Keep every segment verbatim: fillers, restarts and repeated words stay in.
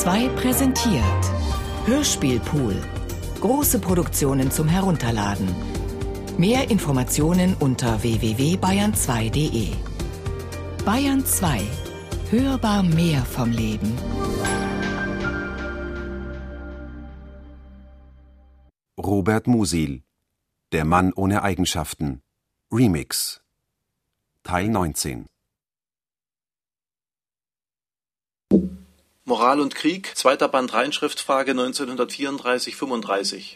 zwei präsentiert Hörspielpool. Große Produktionen zum Herunterladen. Mehr Informationen unter w w w punkt bayern zwei punkt d e. Bayern zwei. Hörbar mehr vom Leben. Robert Musil. Der Mann ohne Eigenschaften. Remix. Teil neunzehn. Moral und Krieg, zweiter Band Reinschriftfrage neunzehnhundertvierunddreißig fünfunddreißig.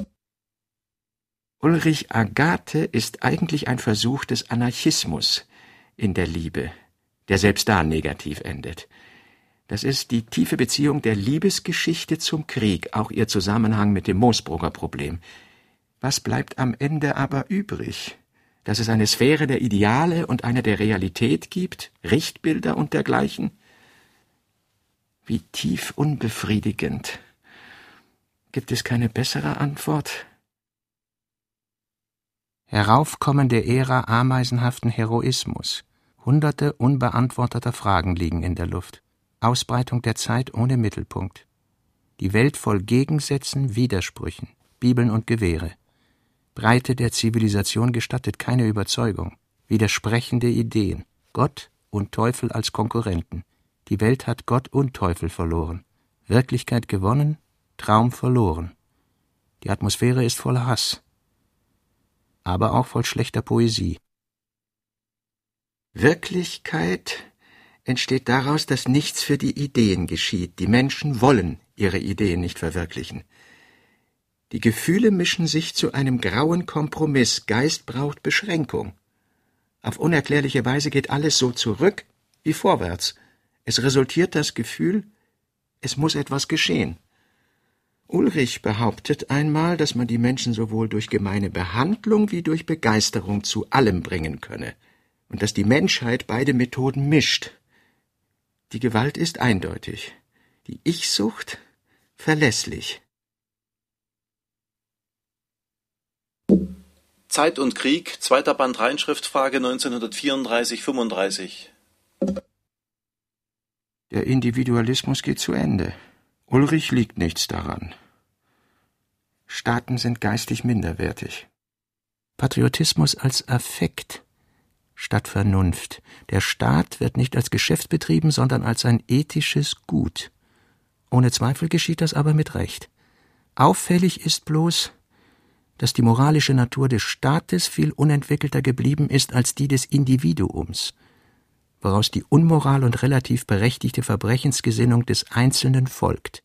Ulrich Agathe ist eigentlich ein Versuch des Anarchismus in der Liebe, der selbst da negativ endet. Das ist die tiefe Beziehung der Liebesgeschichte zum Krieg, auch ihr Zusammenhang mit dem Moosbrugger Problem. Was bleibt am Ende aber übrig? Dass es eine Sphäre der Ideale und eine der Realität gibt, Richtbilder und dergleichen? Wie tief unbefriedigend. Gibt es keine bessere Antwort? Heraufkommende Ära ameisenhaften Heroismus. Hunderte unbeantworteter Fragen liegen in der Luft. Ausbreitung der Zeit ohne Mittelpunkt. Die Welt voll Gegensätzen, Widersprüchen, Bibeln und Gewehre. Breite der Zivilisation gestattet keine Überzeugung. Widersprechende Ideen. Gott und Teufel als Konkurrenten. Die Welt hat Gott und Teufel verloren. Wirklichkeit gewonnen, Traum verloren. Die Atmosphäre ist voller Hass, aber auch voll schlechter Poesie. Wirklichkeit entsteht daraus, dass nichts für die Ideen geschieht. Die Menschen wollen ihre Ideen nicht verwirklichen. Die Gefühle mischen sich zu einem grauen Kompromiss. Geist braucht Beschränkung. Auf unerklärliche Weise geht alles so zurück wie vorwärts. Es resultiert das Gefühl, es muss etwas geschehen. Ulrich behauptet einmal, dass man die Menschen sowohl durch gemeine Behandlung wie durch Begeisterung zu allem bringen könne und dass die Menschheit beide Methoden mischt. Die Gewalt ist eindeutig, die Ich-Sucht verlässlich. Zeit und Krieg, zweiter Band Reinschriftfrage neunzehnhundertvierunddreißig fünfunddreißig. Der Individualismus geht zu Ende. Ulrich liegt nichts daran. Staaten sind geistig minderwertig. Patriotismus als Affekt statt Vernunft. Der Staat wird nicht als Geschäft betrieben, sondern als ein ethisches Gut. Ohne Zweifel geschieht das aber mit Recht. Auffällig ist bloß, dass die moralische Natur des Staates viel unentwickelter geblieben ist als die des Individuums, woraus die Unmoral und relativ berechtigte Verbrechensgesinnung des Einzelnen folgt.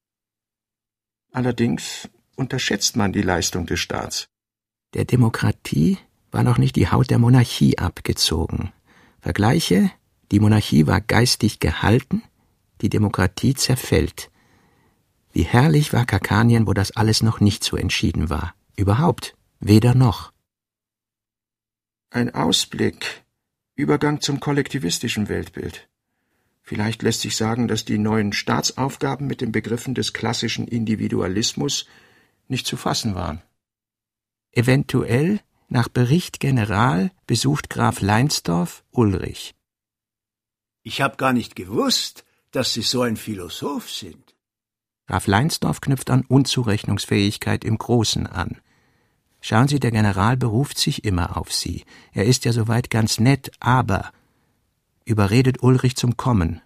Allerdings unterschätzt man die Leistung des Staats. Der Demokratie war noch nicht die Haut der Monarchie abgezogen. Vergleiche, die Monarchie war geistig gehalten, die Demokratie zerfällt. Wie herrlich war Kakanien, wo das alles noch nicht so entschieden war. Überhaupt weder noch. Ein Ausblick. Übergang zum kollektivistischen Weltbild. Vielleicht lässt sich sagen, dass die neuen Staatsaufgaben mit den Begriffen des klassischen Individualismus nicht zu fassen waren. Eventuell, nach Bericht General, besucht Graf Leinsdorf Ulrich. Ich hab gar nicht gewusst, dass Sie so ein Philosoph sind. Graf Leinsdorf knüpft an Unzurechnungsfähigkeit im Großen an. Schauen Sie, der General beruft sich immer auf Sie. Er ist ja soweit ganz nett, aber überredet Ulrich zum Kommen.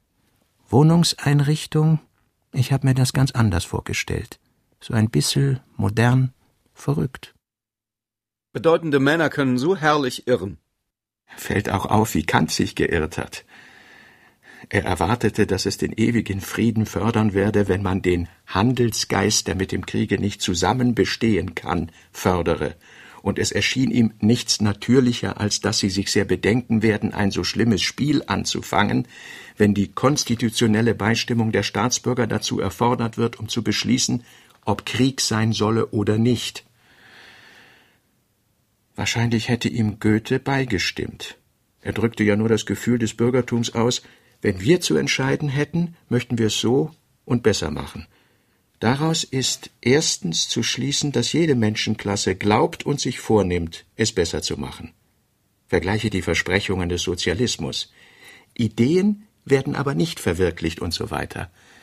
Wohnungseinrichtung, ich habe mir das ganz anders vorgestellt. So ein bisschen modern, verrückt. Bedeutende Männer können so herrlich irren. Fällt auch auf, wie Kant sich geirrt hat. Er erwartete, dass es den ewigen Frieden fördern werde, wenn man den Handelsgeist, der mit dem Kriege nicht zusammen bestehen kann, fördere. Und es erschien ihm nichts natürlicher, als dass sie sich sehr bedenken werden, ein so schlimmes Spiel anzufangen, wenn die konstitutionelle Beistimmung der Staatsbürger dazu erfordert wird, um zu beschließen, ob Krieg sein solle oder nicht. Wahrscheinlich hätte ihm Goethe beigestimmt. Er drückte ja nur das Gefühl des Bürgertums aus, wenn wir zu entscheiden hätten, möchten wir es so und besser machen. Daraus ist erstens zu schließen, dass jede Menschenklasse glaubt und sich vornimmt, es besser zu machen. Vergleiche die Versprechungen des Sozialismus. Ideen werden aber nicht verwirklicht und so weiter.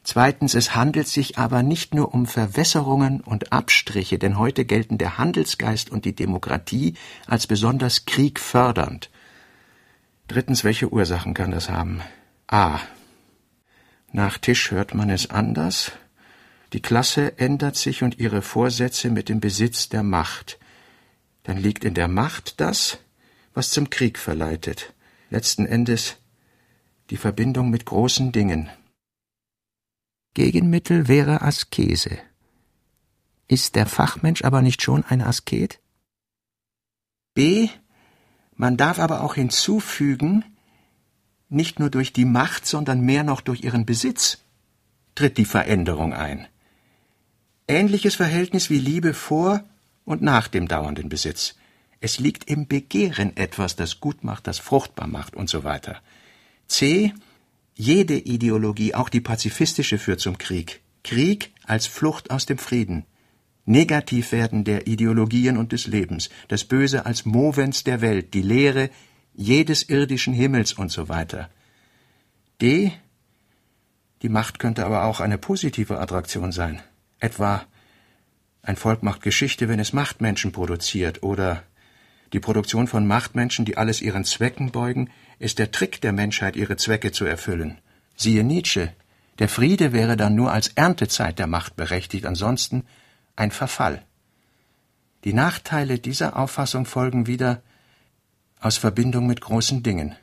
Zweitens, es handelt sich aber nicht nur um Verwässerungen und Abstriche, denn heute gelten der Handelsgeist und die Demokratie als besonders kriegfördernd. Drittens, welche Ursachen kann das haben? A. Nach Tisch hört man es anders. Die Klasse ändert sich und ihre Vorsätze mit dem Besitz der Macht. Dann liegt in der Macht das, was zum Krieg verleitet. Letzten Endes die Verbindung mit großen Dingen. Gegenmittel wäre Askese. Ist der Fachmensch aber nicht schon ein Asket? B. Man darf aber auch hinzufügen, nicht nur durch die Macht, sondern mehr noch durch ihren Besitz tritt die Veränderung ein. Ähnliches Verhältnis wie Liebe vor und nach dem dauernden Besitz. Es liegt im Begehren etwas, das gut macht, das fruchtbar macht und so weiter. C. Jede Ideologie, auch die pazifistische, führt zum Krieg. Krieg als Flucht aus dem Frieden. Negativwerden der Ideologien und des Lebens. Das Böse als Movens der Welt, die Leere jedes irdischen Himmels und so weiter. D. Die Macht könnte aber auch eine positive Attraktion sein. Etwa ein Volk macht Geschichte, wenn es Machtmenschen produziert, oder die Produktion von Machtmenschen, die alles ihren Zwecken beugen, ist der Trick der Menschheit, ihre Zwecke zu erfüllen. Siehe Nietzsche. Der Friede wäre dann nur als Erntezeit der Macht berechtigt, ansonsten ein Verfall. Die Nachteile dieser Auffassung folgen wieder aus Verbindung mit großen Dingen.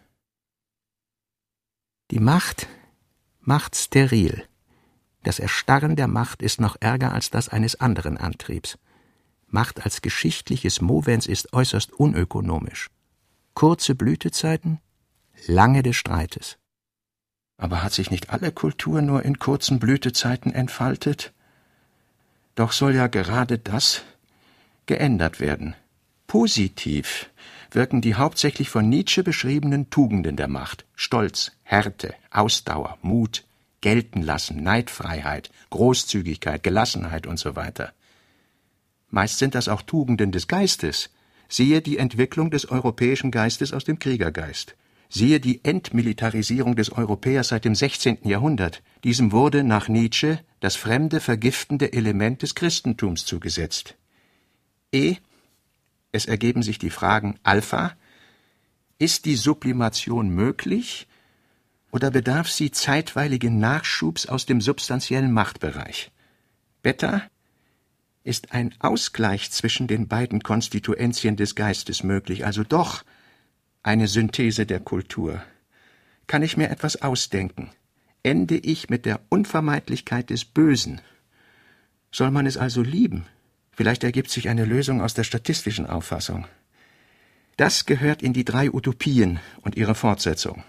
Die Macht macht steril. Das Erstarren der Macht ist noch ärger als das eines anderen Antriebs. Macht als geschichtliches Movens ist äußerst unökonomisch. Kurze Blütezeiten, lange des Streites. Aber hat sich nicht alle Kultur nur in kurzen Blütezeiten entfaltet? Doch soll ja gerade das geändert werden. Positiv wirken die hauptsächlich von Nietzsche beschriebenen Tugenden der Macht. Stolz, Härte, Ausdauer, Mut, Geltenlassen, Neidfreiheit, Großzügigkeit, Gelassenheit und so weiter. Meist sind das auch Tugenden des Geistes. Siehe die Entwicklung des europäischen Geistes aus dem Kriegergeist. Siehe die Entmilitarisierung des Europäers seit dem sechzehnten Jahrhundert. Diesem wurde nach Nietzsche das fremde, vergiftende Element des Christentums zugesetzt. E. Es ergeben sich die Fragen Alpha. Ist die Sublimation möglich oder bedarf sie zeitweiligen Nachschubs aus dem substanziellen Machtbereich? Beta. Ist ein Ausgleich zwischen den beiden Konstituentien des Geistes möglich, also doch eine Synthese der Kultur? Kann ich mir etwas ausdenken? Ende ich mit der Unvermeidlichkeit des Bösen? Soll man es also lieben? Vielleicht ergibt sich eine Lösung aus der statistischen Auffassung. Das gehört in die drei Utopien und ihre Fortsetzung.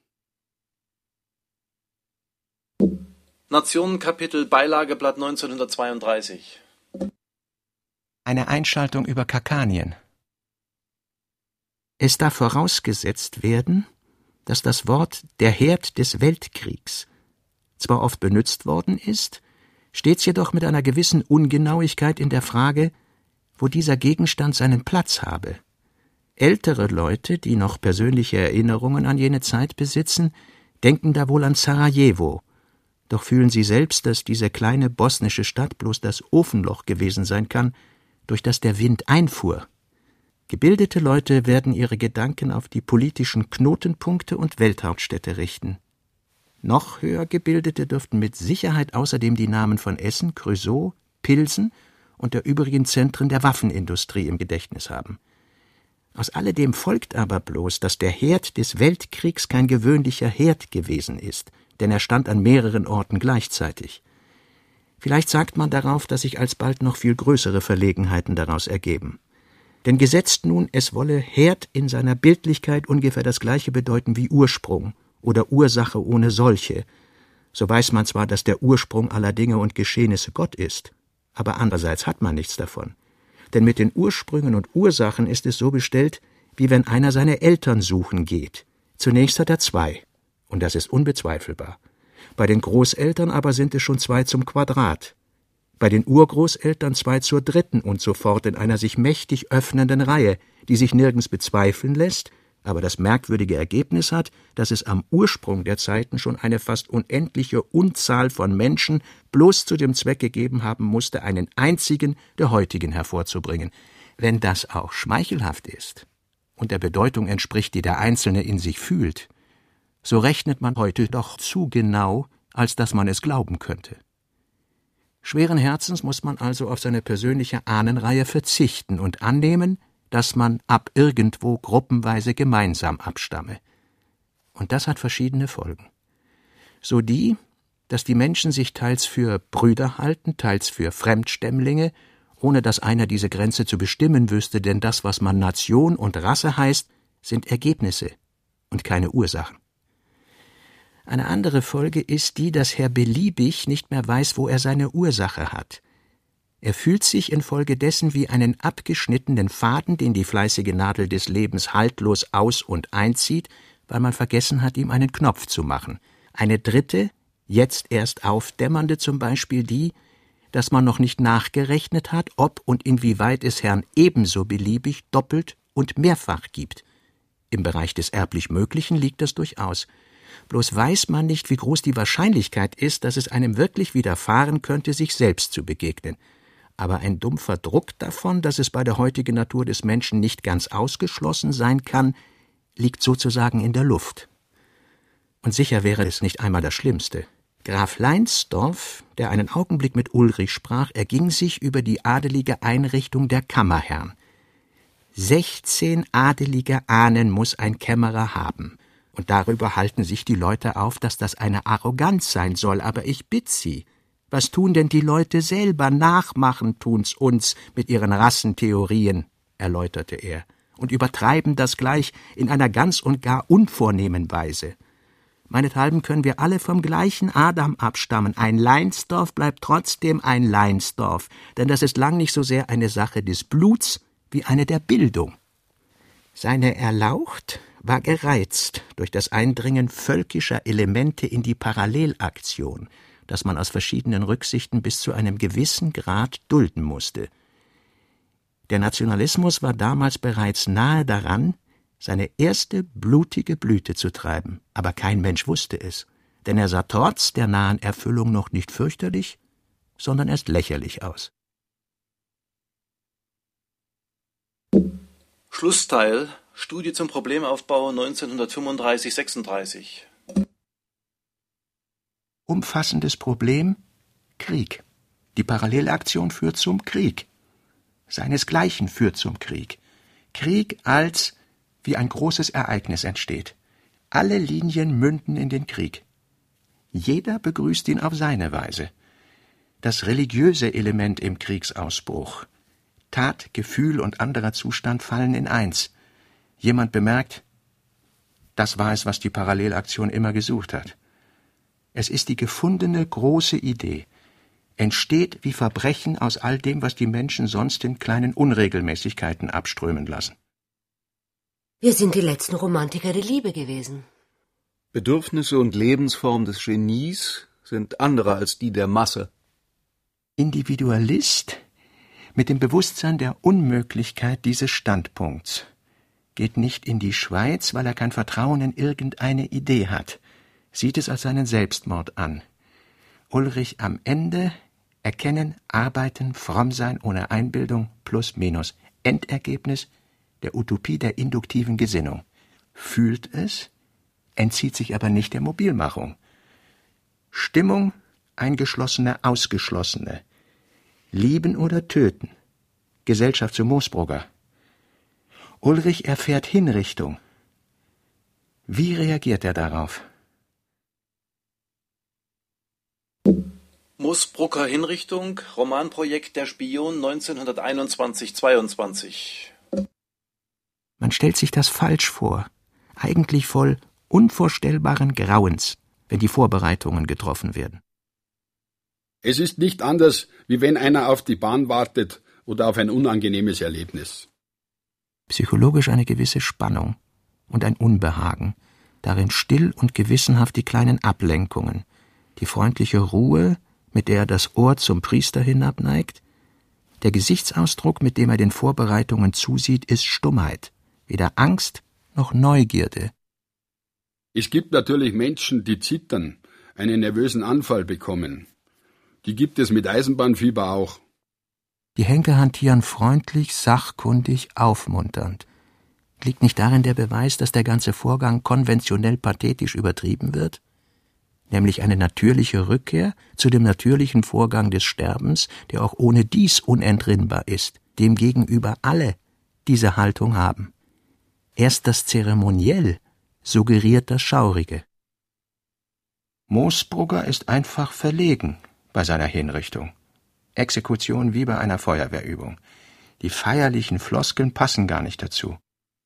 Nationenkapitel, Beilageblatt neunzehnhundertzweiunddreißig. Eine Einschaltung über Kakanien. Es darf vorausgesetzt werden, dass das Wort der Herd des Weltkriegs zwar oft benutzt worden ist, stets jedoch mit einer gewissen Ungenauigkeit in der Frage, wo dieser Gegenstand seinen Platz habe. Ältere Leute, die noch persönliche Erinnerungen an jene Zeit besitzen, denken da wohl an Sarajevo, doch fühlen sie selbst, dass diese kleine bosnische Stadt bloß das Ofenloch gewesen sein kann, durch das der Wind einfuhr. Gebildete Leute werden ihre Gedanken auf die politischen Knotenpunkte und Welthauptstädte richten. Noch höher Gebildete dürften mit Sicherheit außerdem die Namen von Essen, Creusot, Pilsen und der übrigen Zentren der Waffenindustrie im Gedächtnis haben. Aus alledem folgt aber bloß, dass der Herd des Weltkriegs kein gewöhnlicher Herd gewesen ist, denn er stand an mehreren Orten gleichzeitig. Vielleicht sagt man darauf, dass sich alsbald noch viel größere Verlegenheiten daraus ergeben. Denn gesetzt nun, es wolle Herd in seiner Bildlichkeit ungefähr das gleiche bedeuten wie Ursprung oder Ursache ohne solche, so weiß man zwar, dass der Ursprung aller Dinge und Geschehnisse Gott ist, aber andererseits hat man nichts davon. Denn mit den Ursprüngen und Ursachen ist es so bestellt, wie wenn einer seine Eltern suchen geht. Zunächst hat er zwei, und das ist unbezweifelbar. Bei den Großeltern aber sind es schon zwei zum Quadrat. Bei den Urgroßeltern zwei zur dritten und so fort in einer sich mächtig öffnenden Reihe, die sich nirgends bezweifeln lässt aber das merkwürdige Ergebnis hat, dass es am Ursprung der Zeiten schon eine fast unendliche Unzahl von Menschen bloß zu dem Zweck gegeben haben musste, einen einzigen der heutigen hervorzubringen. Wenn das auch schmeichelhaft ist und der Bedeutung entspricht, die der Einzelne in sich fühlt, so rechnet man heute doch zu genau, als dass man es glauben könnte. Schweren Herzens muss man also auf seine persönliche Ahnenreihe verzichten und annehmen, dass man ab irgendwo gruppenweise gemeinsam abstamme. Und das hat verschiedene Folgen. So die, dass die Menschen sich teils für Brüder halten, teils für Fremdstämmlinge, ohne dass einer diese Grenze zu bestimmen wüsste, denn das, was man Nation und Rasse heißt, sind Ergebnisse und keine Ursachen. Eine andere Folge ist die, dass Herr Beliebig nicht mehr weiß, wo er seine Ursache hat. Er fühlt sich infolgedessen wie einen abgeschnittenen Faden, den die fleißige Nadel des Lebens haltlos aus- und einzieht, weil man vergessen hat, ihm einen Knopf zu machen. Eine dritte, jetzt erst aufdämmernde zum Beispiel die, dass man noch nicht nachgerechnet hat, ob und inwieweit es Herrn ebenso beliebig doppelt und mehrfach gibt. Im Bereich des erblich Möglichen liegt das durchaus. Bloß weiß man nicht, wie groß die Wahrscheinlichkeit ist, dass es einem wirklich widerfahren könnte, sich selbst zu begegnen. Aber ein dumpfer Druck davon, dass es bei der heutigen Natur des Menschen nicht ganz ausgeschlossen sein kann, liegt sozusagen in der Luft. Und sicher wäre es nicht einmal das Schlimmste. Graf Leinsdorf, der einen Augenblick mit Ulrich sprach, erging sich über die adelige Einrichtung der Kammerherrn. Sechzehn adelige Ahnen muss ein Kämmerer haben. Und darüber halten sich die Leute auf, dass das eine Arroganz sein soll. Aber ich bitt Sie, was tun denn die Leute selber? Nachmachen tun's uns mit ihren Rassentheorien, erläuterte er, und übertreiben das gleich in einer ganz und gar unvornehmen Weise. Meinethalben können wir alle vom gleichen Adam abstammen. Ein Leinsdorf bleibt trotzdem ein Leinsdorf, denn das ist lang nicht so sehr eine Sache des Bluts wie eine der Bildung. Seine Erlaucht war gereizt durch das Eindringen völkischer Elemente in die Parallelaktion, das man aus verschiedenen Rücksichten bis zu einem gewissen Grad dulden musste. Der Nationalismus war damals bereits nahe daran, seine erste blutige Blüte zu treiben, aber kein Mensch wusste es, denn er sah trotz der nahen Erfüllung noch nicht fürchterlich, sondern erst lächerlich aus. Schlussteil Studie zum Problemaufbau neunzehnhundertfünfunddreißig sechsunddreißig. Umfassendes Problem: Krieg. Die Parallelaktion führt zum Krieg. Seinesgleichen führt zum Krieg. Krieg als, wie ein großes Ereignis entsteht. Alle Linien münden in den Krieg. Jeder begrüßt ihn auf seine Weise. Das religiöse Element im Kriegsausbruch. Tat, Gefühl und anderer Zustand fallen in eins. Jemand bemerkt, das war es, was die Parallelaktion immer gesucht hat. Es ist die gefundene große Idee. Entsteht wie Verbrechen aus all dem, was die Menschen sonst in kleinen Unregelmäßigkeiten abströmen lassen. Wir sind die letzten Romantiker der Liebe gewesen. Bedürfnisse und Lebensform des Genies sind andere als die der Masse. Individualist mit dem Bewusstsein der Unmöglichkeit dieses Standpunkts geht nicht in die Schweiz, weil er kein Vertrauen in irgendeine Idee hat, sieht es als seinen Selbstmord an. Ulrich am Ende: erkennen, arbeiten, fromm sein ohne Einbildung, plus minus. Endergebnis der Utopie der induktiven Gesinnung. Fühlt es, entzieht sich aber nicht der Mobilmachung. Stimmung, Eingeschlossene, Ausgeschlossene. Lieben oder töten. Gesellschaft zum Moosbrugger. Ulrich erfährt Hinrichtung. Wie reagiert er darauf? Moosbrugger Hinrichtung, Romanprojekt Der Spion neunzehnhunderteinundzwanzig zweiundzwanzig. Man stellt sich das falsch vor, eigentlich voll unvorstellbaren Grauens, wenn die Vorbereitungen getroffen werden. Es ist nicht anders, wie wenn einer auf die Bahn wartet oder auf ein unangenehmes Erlebnis. Psychologisch eine gewisse Spannung und ein Unbehagen, darin still und gewissenhaft die kleinen Ablenkungen, die freundliche Ruhe, mit der er das Ohr zum Priester hinabneigt, der Gesichtsausdruck, mit dem er den Vorbereitungen zusieht, ist Stummheit, weder Angst noch Neugierde. Es gibt natürlich Menschen, die zittern, einen nervösen Anfall bekommen. Die gibt es mit Eisenbahnfieber auch. Die Henker hantieren freundlich, sachkundig, aufmunternd. Liegt nicht darin der Beweis, dass der ganze Vorgang konventionell pathetisch übertrieben wird? Nämlich eine natürliche Rückkehr zu dem natürlichen Vorgang des Sterbens, der auch ohne dies unentrinnbar ist, dem gegenüber alle diese Haltung haben. Erst das Zeremoniell suggeriert das Schaurige. Moosbrugger ist einfach verlegen bei seiner Hinrichtung. Exekution wie bei einer Feuerwehrübung. Die feierlichen Floskeln passen gar nicht dazu.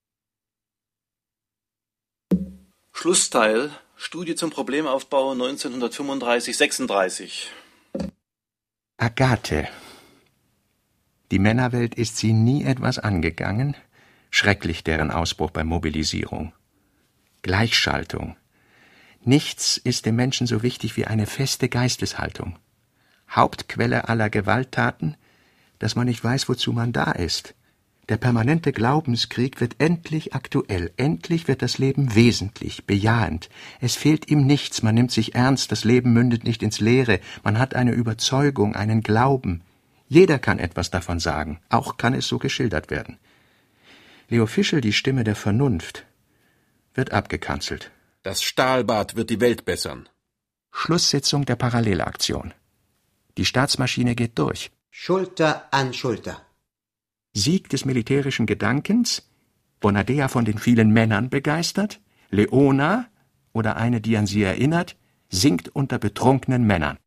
Schlussteil, Studie zum Problemaufbau neunzehnhundertfünfunddreißig sechsunddreißig. Agathe. Die Männerwelt ist sie nie etwas angegangen. Schrecklich deren Ausbruch bei Mobilisierung. Gleichschaltung. Nichts ist dem Menschen so wichtig wie eine feste Geisteshaltung. Hauptquelle aller Gewalttaten, dass man nicht weiß, wozu man da ist. Der permanente Glaubenskrieg wird endlich aktuell. Endlich wird das Leben wesentlich, bejahend. Es fehlt ihm nichts, man nimmt sich ernst, das Leben mündet nicht ins Leere. Man hat eine Überzeugung, einen Glauben. Jeder kann etwas davon sagen, auch kann es so geschildert werden. Leo Fischel, die Stimme der Vernunft, wird abgekanzelt. Das Stahlbad wird die Welt bessern. Schlusssitzung der Parallelaktion. Die Staatsmaschine geht durch. Schulter an Schulter. Sieg des militärischen Gedankens, Bonadea von den vielen Männern begeistert, Leona, oder eine, die an sie erinnert, singt unter betrunkenen Männern.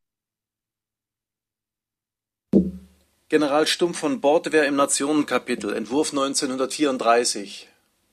General Stumpf von Bordwehr im Nationenkapitel, Entwurf neunzehnhundertvierunddreißig.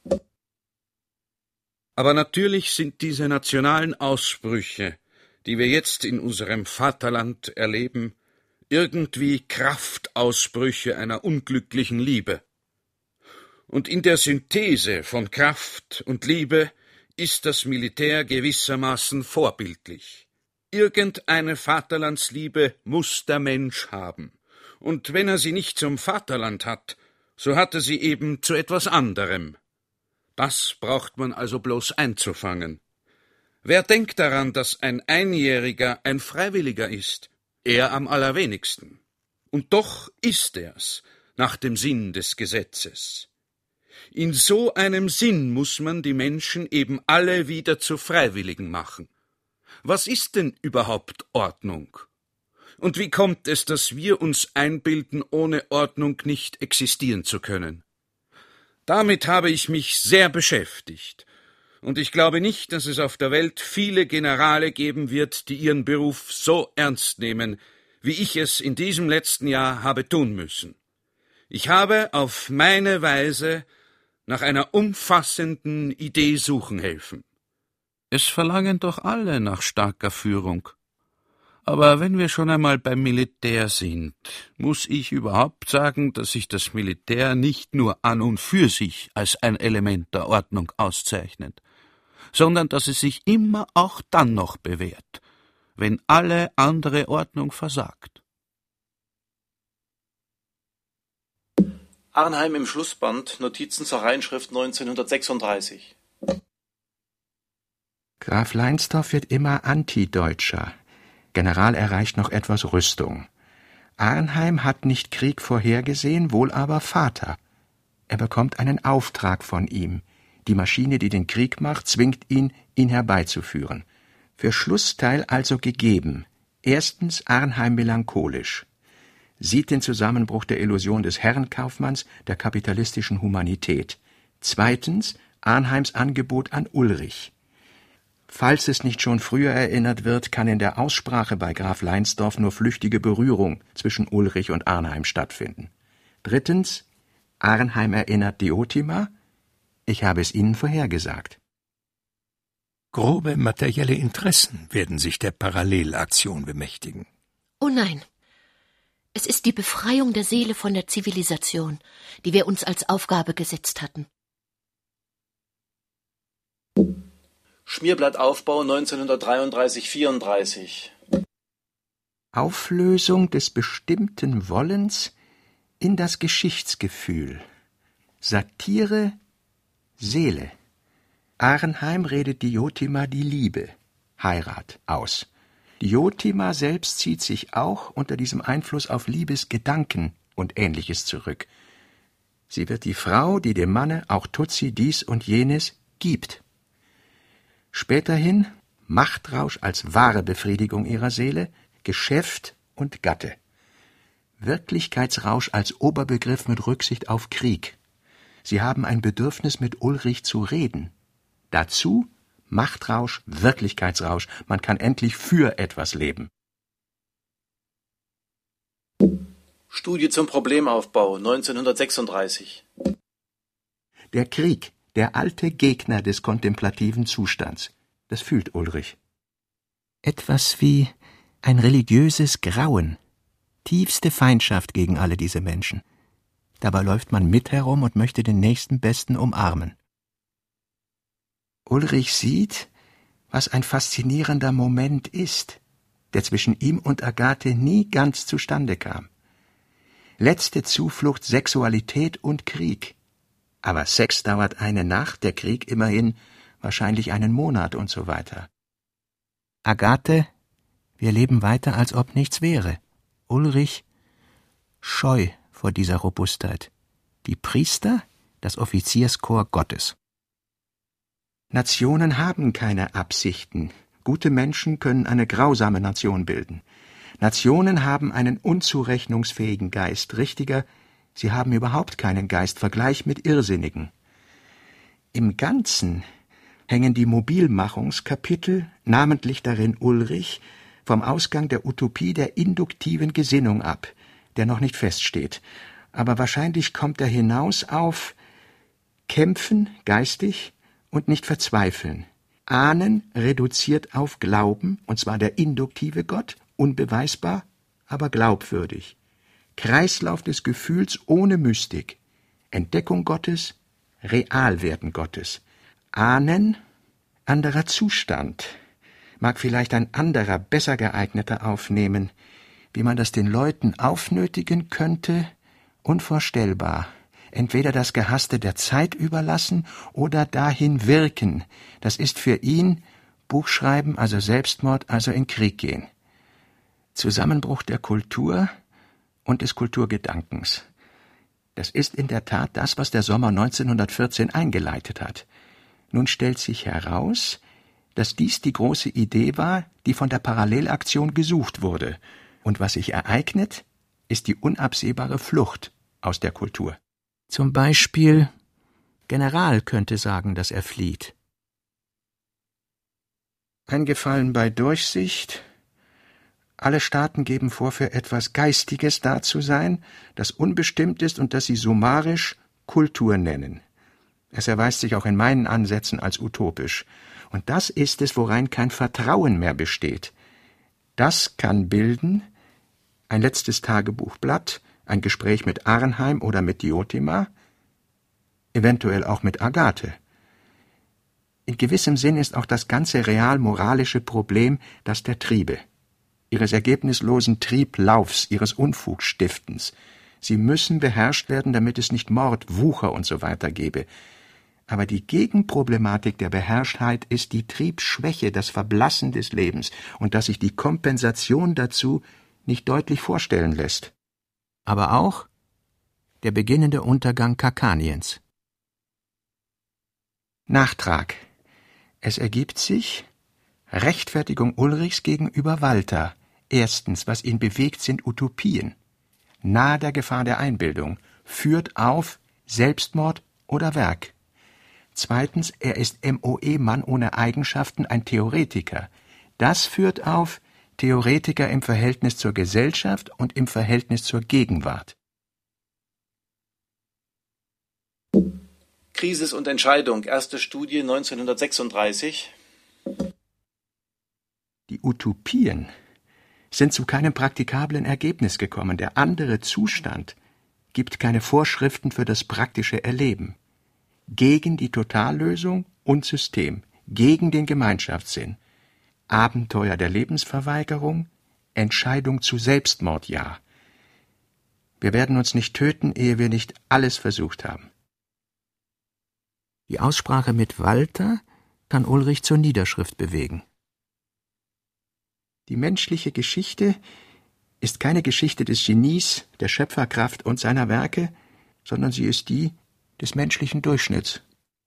Aber natürlich sind diese nationalen Aussprüche, die wir jetzt in unserem Vaterland erleben, irgendwie Kraftausbrüche einer unglücklichen Liebe. Und in der Synthese von Kraft und Liebe ist das Militär gewissermaßen vorbildlich. Irgendeine Vaterlandsliebe muss der Mensch haben. Und wenn er sie nicht zum Vaterland hat, so hat er sie eben zu etwas anderem. Das braucht man also bloß einzufangen. Wer denkt daran, dass ein Einjähriger ein Freiwilliger ist? Er am allerwenigsten. Und doch ist er's, nach dem Sinn des Gesetzes. In so einem Sinn muss man die Menschen eben alle wieder zu Freiwilligen machen. Was ist denn überhaupt Ordnung? Und wie kommt es, dass wir uns einbilden, ohne Ordnung nicht existieren zu können? Damit habe ich mich sehr beschäftigt. Und ich glaube nicht, dass es auf der Welt viele Generale geben wird, die ihren Beruf so ernst nehmen, wie ich es in diesem letzten Jahr habe tun müssen. Ich habe auf meine Weise nach einer umfassenden Idee suchen helfen. Es verlangen doch alle nach starker Führung. Aber wenn wir schon einmal beim Militär sind, muss ich überhaupt sagen, dass sich das Militär nicht nur an und für sich als ein Element der Ordnung auszeichnet, sondern dass es sich immer auch dann noch bewährt, wenn alle andere Ordnung versagt. Arnheim im Schlussband, Notizen zur Reinschrift neunzehnhundertsechsunddreißig. Graf Leinsdorf wird immer antideutscher. General erreicht noch etwas Rüstung. Arnheim hat nicht Krieg vorhergesehen, wohl aber Vater. Er bekommt einen Auftrag von ihm. Die Maschine, die den Krieg macht, zwingt ihn, ihn herbeizuführen. Für Schlussteil also gegeben. Erstens Arnheim melancholisch. Sieht den Zusammenbruch der Illusion des Herrenkaufmanns, der kapitalistischen Humanität. Zweitens Arnheims Angebot an Ulrich. Falls es nicht schon früher erinnert wird, kann in der Aussprache bei Graf Leinsdorf nur flüchtige Berührung zwischen Ulrich und Arnheim stattfinden. Drittens, Arnheim erinnert Diotima. Ich habe es Ihnen vorhergesagt. Grobe materielle Interessen werden sich der Parallelaktion bemächtigen. Oh nein. Es ist die Befreiung der Seele von der Zivilisation, die wir uns als Aufgabe gesetzt hatten. Schmierblattaufbau neunzehnhundertdreiunddreißig vierunddreißig. Auflösung des bestimmten Wollens in das Geschichtsgefühl. Satire, Seele. Arnheim redet Diotima die Liebe, Heirat, aus. Diotima selbst zieht sich auch unter diesem Einfluss auf Liebesgedanken und Ähnliches zurück. Sie wird die Frau, die dem Manne auch Tutsi dies und jenes gibt. Späterhin Machtrausch als wahre Befriedigung ihrer Seele, Geschäft und Gatte. Wirklichkeitsrausch als Oberbegriff mit Rücksicht auf Krieg. Sie haben ein Bedürfnis, mit Ulrich zu reden. Dazu Machtrausch, Wirklichkeitsrausch. Man kann endlich für etwas leben. Studie zum Problemaufbau neunzehnhundertsechsunddreißig. Der Krieg, der alte Gegner des kontemplativen Zustands. Das fühlt Ulrich. Etwas wie ein religiöses Grauen. Tiefste Feindschaft gegen alle diese Menschen. Dabei läuft man mit herum und möchte den nächsten Besten umarmen. Ulrich sieht, was ein faszinierender Moment ist, der zwischen ihm und Agathe nie ganz zustande kam. Letzte Zuflucht Sexualität und Krieg. Aber Sex dauert eine Nacht, der Krieg immerhin wahrscheinlich einen Monat und so weiter. Agathe, wir leben weiter, als ob nichts wäre. Ulrich, scheu vor dieser Robustheit. Die Priester, das Offizierskorps Gottes. Nationen haben keine Absichten. Gute Menschen können eine grausame Nation bilden. Nationen haben einen unzurechnungsfähigen Geist. Richtiger, sie haben überhaupt keinen Geist. Vergleich mit Irrsinnigen. Im Ganzen hängen die Mobilmachungskapitel, namentlich darin Ulrich, vom Ausgang der Utopie der induktiven Gesinnung ab, der noch nicht feststeht. Aber wahrscheinlich kommt er hinaus auf Kämpfen, geistig, und nicht verzweifeln. Ahnen reduziert auf Glauben, und zwar der induktive Gott, unbeweisbar, aber glaubwürdig. Kreislauf des Gefühls ohne Mystik. Entdeckung Gottes, Realwerden Gottes. Ahnen, anderer Zustand. Mag vielleicht ein anderer, besser geeigneter aufnehmen. Wie man das den Leuten aufnötigen könnte, unvorstellbar. Entweder das Gehasste der Zeit überlassen oder dahin wirken. Das ist für ihn Buchschreiben, also Selbstmord, also in Krieg gehen. Zusammenbruch der Kultur und des Kulturgedankens. Das ist in der Tat das, was der Sommer neunzehnhundertvierzehn eingeleitet hat. Nun stellt sich heraus, dass dies die große Idee war, die von der Parallelaktion gesucht wurde. Und was sich ereignet, ist die unabsehbare Flucht aus der Kultur. Zum Beispiel, General könnte sagen, dass er flieht. Eingefallen bei Durchsicht, alle Staaten geben vor, für etwas Geistiges da zu sein, das unbestimmt ist und das sie summarisch Kultur nennen. Es erweist sich auch in meinen Ansätzen als utopisch. Und das ist es, worein kein Vertrauen mehr besteht. Das kann bilden ein letztes Tagebuchblatt, ein Gespräch mit Arnheim oder mit Diotima, eventuell auch mit Agathe. In gewissem Sinn ist auch das ganze real-moralische Problem das der Triebe, ihres ergebnislosen Trieblaufs, ihres Unfugstiftens. Sie müssen beherrscht werden, damit es nicht Mord, Wucher und so weiter gebe. Aber die Gegenproblematik der Beherrschtheit ist die Triebschwäche, das Verblassen des Lebens und dass sich die Kompensation dazu nicht deutlich vorstellen lässt. Aber auch der beginnende Untergang Kakaniens. Nachtrag. Es ergibt sich Rechtfertigung Ulrichs gegenüber Walter. Erstens, was ihn bewegt, sind Utopien. Nahe der Gefahr der Einbildung, führt auf Selbstmord oder Werk. Zweitens, er ist M O E-Mann ohne Eigenschaften, ein Theoretiker. Das führt auf Theoretiker im Verhältnis zur Gesellschaft und im Verhältnis zur Gegenwart. Krisis und Entscheidung, erste Studie neunzehnhundertsechsunddreißig. Die Utopien sind zu keinem praktikablen Ergebnis gekommen. Der andere Zustand gibt keine Vorschriften für das praktische Erleben. Gegen die Totallösung und System, gegen den Gemeinschaftssinn. Abenteuer der Lebensverweigerung, Entscheidung zu Selbstmord, ja. Wir werden uns nicht töten, ehe wir nicht alles versucht haben. Die Aussprache mit Walter kann Ulrich zur Niederschrift bewegen. Die menschliche Geschichte ist keine Geschichte des Genies, der Schöpferkraft und seiner Werke, sondern sie ist die des menschlichen Durchschnitts.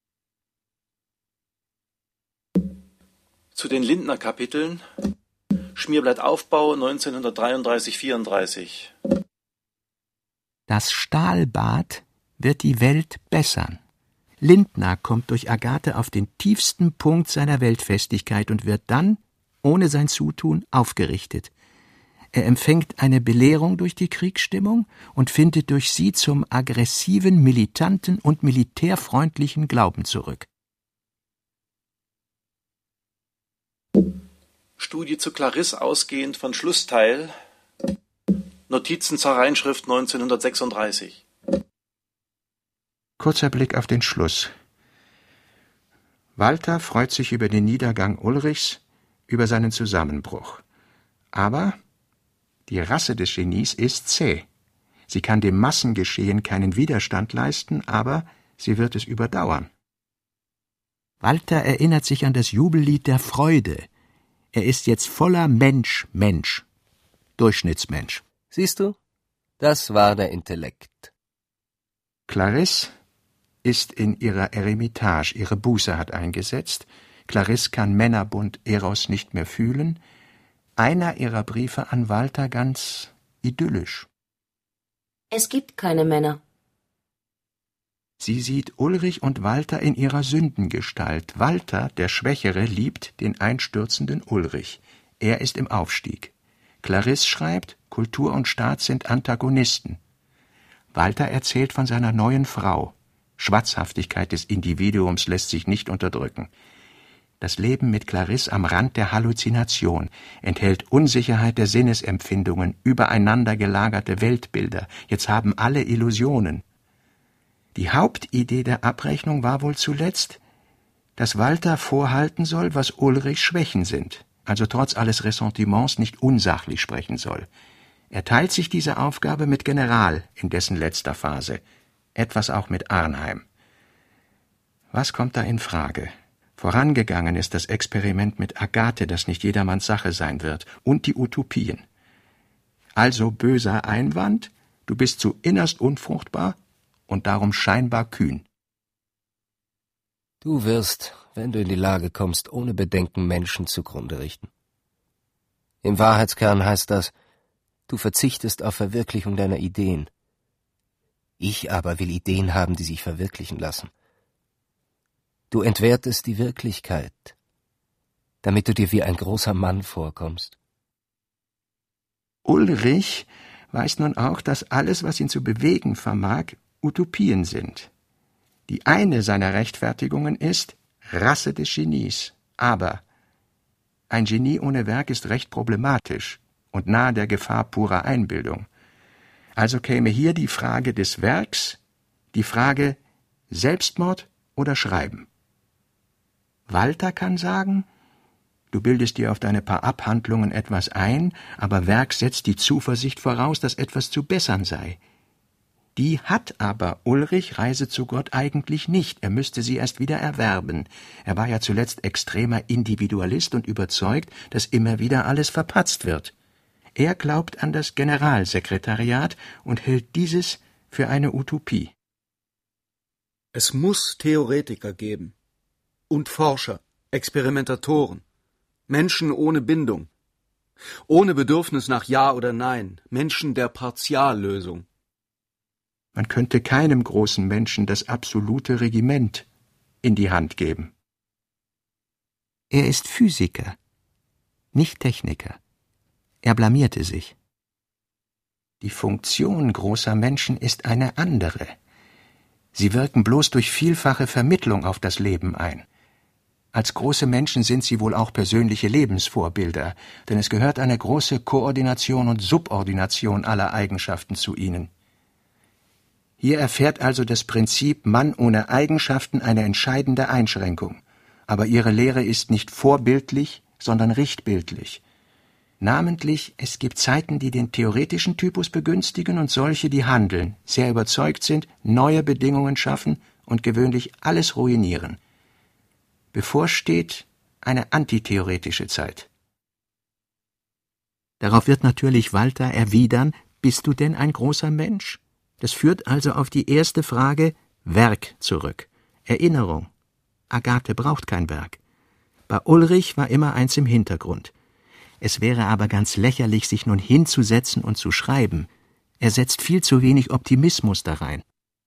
Zu den Lindner-Kapiteln. Schmierblattaufbau neunzehnhundertdreiunddreißig vierunddreißig. Das Stahlbad wird die Welt bessern. Lindner kommt durch Agathe auf den tiefsten Punkt seiner Weltfestigkeit und wird dann, ohne sein Zutun, aufgerichtet. Er empfängt eine Belehrung durch die Kriegsstimmung und findet durch sie zum aggressiven, militanten und militärfreundlichen Glauben zurück. Studie zu Clarisse ausgehend von Schlussteil. Notizen zur Reinschrift neunzehnhundertsechsunddreißig. Kurzer Blick auf den Schluss. Walter freut sich über den Niedergang Ulrichs, über seinen Zusammenbruch. Aber die Rasse des Genies ist zäh. Sie kann dem Massengeschehen keinen Widerstand leisten, aber sie wird es überdauern. Walter erinnert sich an das Jubellied der Freude. Er ist jetzt voller Mensch, Mensch, Durchschnittsmensch. Siehst du? Das war der Intellekt. Clarisse ist in ihrer Eremitage, ihre Buße hat eingesetzt. Clarisse kann Männerbund Eros nicht mehr fühlen. Einer ihrer Briefe an Walter ganz idyllisch. Es gibt keine Männer. Sie sieht Ulrich und Walter in ihrer Sündengestalt. Walter, der Schwächere, liebt den einstürzenden Ulrich. Er ist im Aufstieg. Clarisse schreibt, Kultur und Staat sind Antagonisten. Walter erzählt von seiner neuen Frau. Schwatzhaftigkeit des Individuums lässt sich nicht unterdrücken. Das Leben mit Clarisse am Rand der Halluzination enthält Unsicherheit der Sinnesempfindungen, übereinander gelagerte Weltbilder. Jetzt haben alle Illusionen. Die Hauptidee der Abrechnung war wohl zuletzt, dass Walter vorhalten soll, was Ulrichs Schwächen sind, also trotz alles Ressentiments nicht unsachlich sprechen soll. Er teilt sich diese Aufgabe mit General in dessen letzter Phase, etwas auch mit Arnheim. Was kommt da in Frage? Vorangegangen ist das Experiment mit Agathe, das nicht jedermanns Sache sein wird, und die Utopien. Also böser Einwand, du bist zu innerst unfruchtbar und darum scheinbar kühn. Du wirst, wenn du in die Lage kommst, ohne Bedenken Menschen zugrunde richten. Im Wahrheitskern heißt das, du verzichtest auf Verwirklichung deiner Ideen. Ich aber will Ideen haben, die sich verwirklichen lassen. Du entwertest die Wirklichkeit, damit du dir wie ein großer Mann vorkommst. Ulrich weiß nun auch, dass alles, was ihn zu bewegen vermag, Utopien sind. Die eine seiner Rechtfertigungen ist Rasse des Genies. Aber ein Genie ohne Werk ist recht problematisch und nahe der Gefahr purer Einbildung. Also käme hier die Frage des Werks, die Frage Selbstmord oder Schreiben. Walter kann sagen, du bildest dir auf deine paar Abhandlungen etwas ein, aber Werk setzt die Zuversicht voraus, dass etwas zu bessern sei. Die hat aber Ulrich Reise zu Gott eigentlich nicht, er müsste sie erst wieder erwerben. Er war ja zuletzt extremer Individualist und überzeugt, dass immer wieder alles verpatzt wird. Er glaubt an das Generalsekretariat und hält dieses für eine Utopie. Es muss Theoretiker geben und Forscher, Experimentatoren, Menschen ohne Bindung, ohne Bedürfnis nach Ja oder Nein, Menschen der Partiallösung. Man könnte keinem großen Menschen das absolute Regiment in die Hand geben. Er ist Physiker, nicht Techniker. Er blamierte sich. Die Funktion großer Menschen ist eine andere. Sie wirken bloß durch vielfache Vermittlung auf das Leben ein. Als große Menschen sind sie wohl auch persönliche Lebensvorbilder, denn es gehört eine große Koordination und Subordination aller Eigenschaften zu ihnen. Hier erfährt also das Prinzip Mann ohne Eigenschaften eine entscheidende Einschränkung, aber ihre Lehre ist nicht vorbildlich, sondern richtbildlich. Namentlich, es gibt Zeiten, die den theoretischen Typus begünstigen und solche, die handeln, sehr überzeugt sind, neue Bedingungen schaffen und gewöhnlich alles ruinieren. Bevorsteht eine antitheoretische Zeit. Darauf wird natürlich Walter erwidern, bist du denn ein großer Mensch? Das führt also auf die erste Frage Werk zurück. Erinnerung. Agathe braucht kein Werk. Bei Ulrich war immer eins im Hintergrund. Es wäre aber ganz lächerlich, sich nun hinzusetzen und zu schreiben. Er setzt viel zu wenig Optimismus da rein.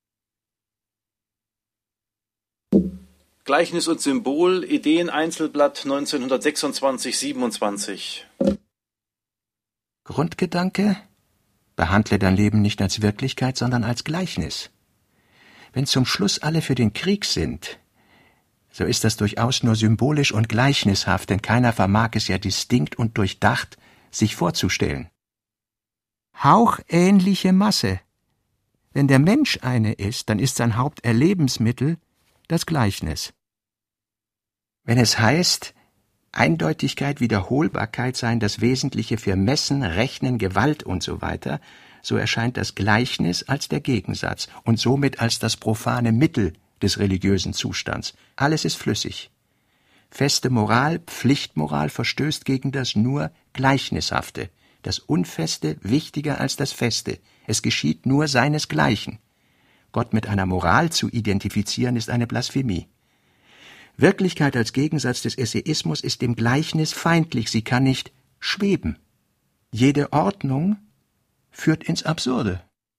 Gleichnis und Symbol, Ideen-Einzelblatt neunzehnhundertsechsundzwanzig siebenundzwanzig. Grundgedanke: Behandle dein Leben nicht als Wirklichkeit, sondern als Gleichnis. Wenn zum Schluss alle für den Krieg sind, so ist das durchaus nur symbolisch und gleichnishaft, denn keiner vermag es ja distinkt und durchdacht sich vorzustellen. Hauchähnliche Masse. Wenn der Mensch eine ist, dann ist sein Haupterlebensmittel das Gleichnis. Wenn es heißt, Eindeutigkeit, Wiederholbarkeit seien das Wesentliche für Messen, Rechnen, Gewalt und so weiter, so erscheint das Gleichnis als der Gegensatz und somit als das profane Mittel des religiösen Zustands. Alles ist flüssig. Feste Moral, Pflichtmoral verstößt gegen das nur Gleichnishafte, das Unfeste wichtiger als das Feste. Es geschieht nur seinesgleichen. Gott mit einer Moral zu identifizieren, ist eine Blasphemie. Wirklichkeit als Gegensatz des Essayismus ist dem Gleichnis feindlich, sie kann nicht schweben. Jede Ordnung führt ins Absurde.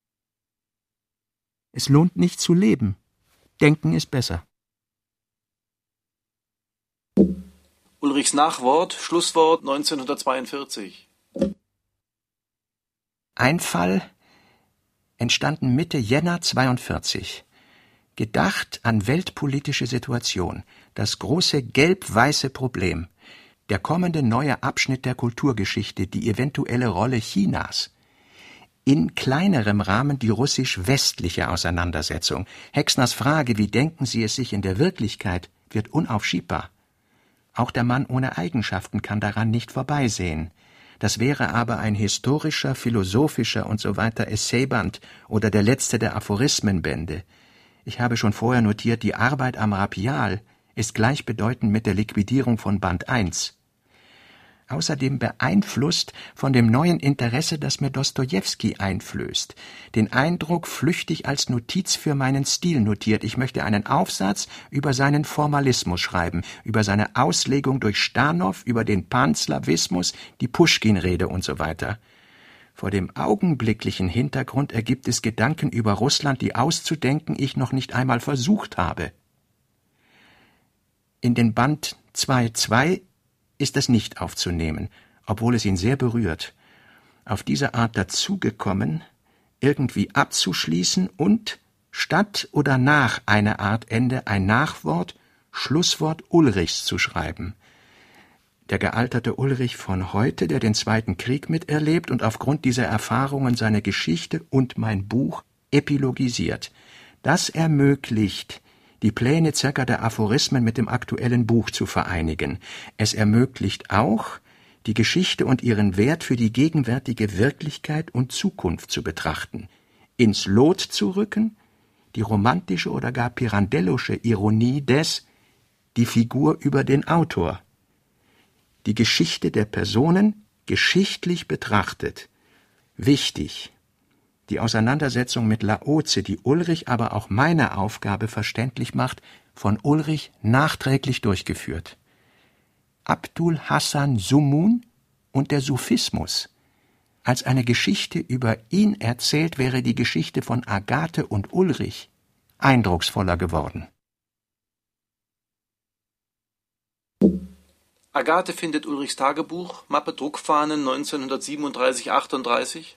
Es lohnt nicht zu leben. Denken ist besser. Ulrichs Nachwort, Schlusswort neunzehnhundertzweiundvierzig. Einfall entstanden Mitte Jänner zweiundvierzig. Gedacht an weltpolitische Situation, das große gelb-weiße Problem, der kommende neue Abschnitt der Kulturgeschichte, die eventuelle Rolle Chinas. In kleinerem Rahmen die russisch-westliche Auseinandersetzung. Hexners Frage, wie denken Sie es sich in der Wirklichkeit, wird unaufschiebbar. Auch der Mann ohne Eigenschaften kann daran nicht vorbeisehen. Das wäre aber ein historischer, philosophischer und so weiter Essayband oder der letzte der Aphorismenbände. Ich habe schon vorher notiert, die Arbeit am Rapial ist gleichbedeutend mit der Liquidierung von Band eins. Außerdem beeinflusst von dem neuen Interesse, das mir Dostojewski einflößt. Den Eindruck flüchtig als Notiz für meinen Stil notiert. Ich möchte einen Aufsatz über seinen Formalismus schreiben, über seine Auslegung durch Stanow, über den Panslawismus, die Puschkin-Rede und so weiter. Vor dem augenblicklichen Hintergrund ergibt es Gedanken über Russland, die auszudenken ich noch nicht einmal versucht habe. In den Band zwei Punkt zwei ist das nicht aufzunehmen, obwohl es ihn sehr berührt. Auf diese Art dazugekommen, irgendwie abzuschließen und statt oder nach einer Art Ende ein Nachwort, Schlusswort Ulrichs zu schreiben. Der gealterte Ulrich von heute, der den Zweiten Krieg miterlebt und aufgrund dieser Erfahrungen seine Geschichte und mein Buch epilogisiert. Das ermöglicht, die Pläne circa der Aphorismen mit dem aktuellen Buch zu vereinigen. Es ermöglicht auch, die Geschichte und ihren Wert für die gegenwärtige Wirklichkeit und Zukunft zu betrachten, ins Lot zu rücken, die romantische oder gar pirandellische Ironie des, die Figur über den Autor, die Geschichte der Personen geschichtlich betrachtet. Wichtig, die Auseinandersetzung mit Laozi, die Ulrich, aber auch meine Aufgabe verständlich macht, von Ulrich nachträglich durchgeführt. Abdul Hassan Sumun und der Sufismus. Als eine Geschichte über ihn erzählt, wäre die Geschichte von Agathe und Ulrich eindrucksvoller geworden. Agathe findet Ulrichs Tagebuch, Mappe Druckfahnen neunzehnhundertsiebenunddreißig achtunddreißig.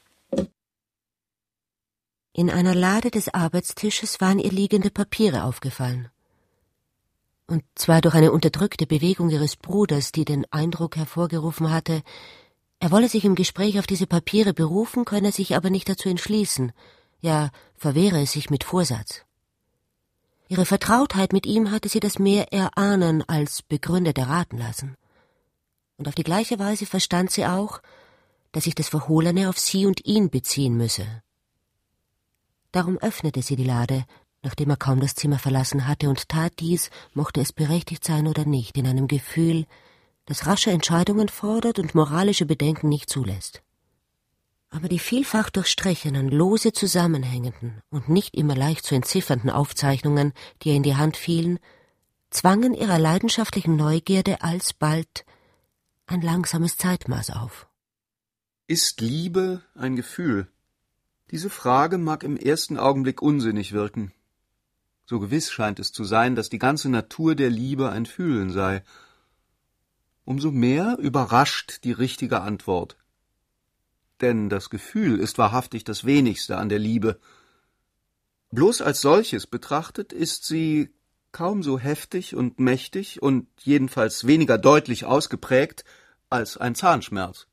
In einer Lade des Arbeitstisches waren ihr liegende Papiere aufgefallen. Und zwar durch eine unterdrückte Bewegung ihres Bruders, die den Eindruck hervorgerufen hatte, er wolle sich im Gespräch auf diese Papiere berufen, könne sich aber nicht dazu entschließen, ja, verwehre es sich mit Vorsatz. Ihre Vertrautheit mit ihm hatte sie das mehr erahnen als begründet erraten lassen. Und auf die gleiche Weise verstand sie auch, dass sich das Verhohlene auf sie und ihn beziehen müsse. Darum öffnete sie die Lade, nachdem er kaum das Zimmer verlassen hatte, und tat dies, mochte es berechtigt sein oder nicht, in einem Gefühl, das rasche Entscheidungen fordert und moralische Bedenken nicht zulässt. Aber die vielfach durchstrichenen, lose zusammenhängenden und nicht immer leicht zu entziffernden Aufzeichnungen, die ihr in die Hand fielen, zwangen ihrer leidenschaftlichen Neugierde alsbald ein langsames Zeitmaß auf. Ist Liebe ein Gefühl? Diese Frage mag im ersten Augenblick unsinnig wirken. So gewiss scheint es zu sein, dass die ganze Natur der Liebe ein Fühlen sei. Umso mehr überrascht die richtige Antwort. Denn das Gefühl ist wahrhaftig das Wenigste an der Liebe. Bloß als solches betrachtet ist sie kaum so heftig und mächtig und jedenfalls weniger deutlich ausgeprägt als ein Zahnschmerz.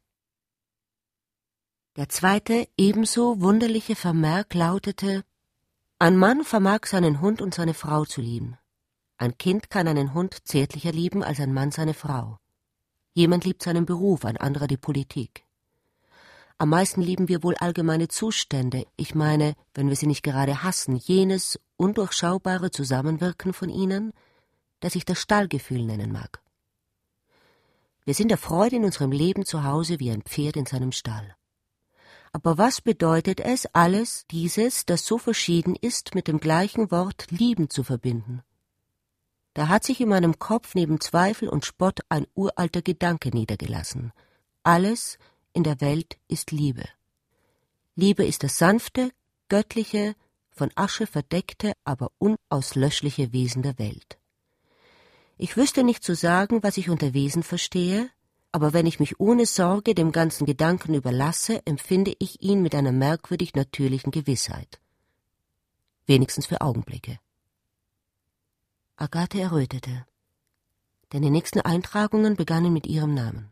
Der zweite, ebenso wunderliche Vermerk lautete: Ein Mann vermag seinen Hund und seine Frau zu lieben. Ein Kind kann einen Hund zärtlicher lieben als ein Mann seine Frau. Jemand liebt seinen Beruf, ein anderer die Politik. Am meisten lieben wir wohl allgemeine Zustände, ich meine, wenn wir sie nicht gerade hassen, jenes undurchschaubare Zusammenwirken von ihnen, das sich das Stallgefühl nennen mag. Wir sind der Freude in unserem Leben zu Hause wie ein Pferd in seinem Stall. Aber was bedeutet es, alles dieses, das so verschieden ist, mit dem gleichen Wort lieben zu verbinden? Da hat sich in meinem Kopf neben Zweifel und Spott ein uralter Gedanke niedergelassen. Alles in der Welt ist Liebe. Liebe ist das sanfte, göttliche, von Asche verdeckte, aber unauslöschliche Wesen der Welt. Ich wüsste nicht zu sagen, was ich unter Wesen verstehe, aber wenn ich mich ohne Sorge dem ganzen Gedanken überlasse, empfinde ich ihn mit einer merkwürdig natürlichen Gewissheit. Wenigstens für Augenblicke. Agathe errötete, denn die nächsten Eintragungen begannen mit ihrem Namen.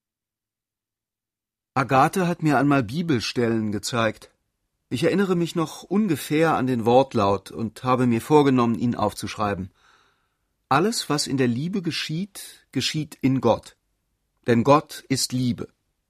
Agathe hat mir einmal Bibelstellen gezeigt. Ich erinnere mich noch ungefähr an den Wortlaut und habe mir vorgenommen, ihn aufzuschreiben. Alles, was in der Liebe geschieht, geschieht in Gott. Denn Gott ist Liebe.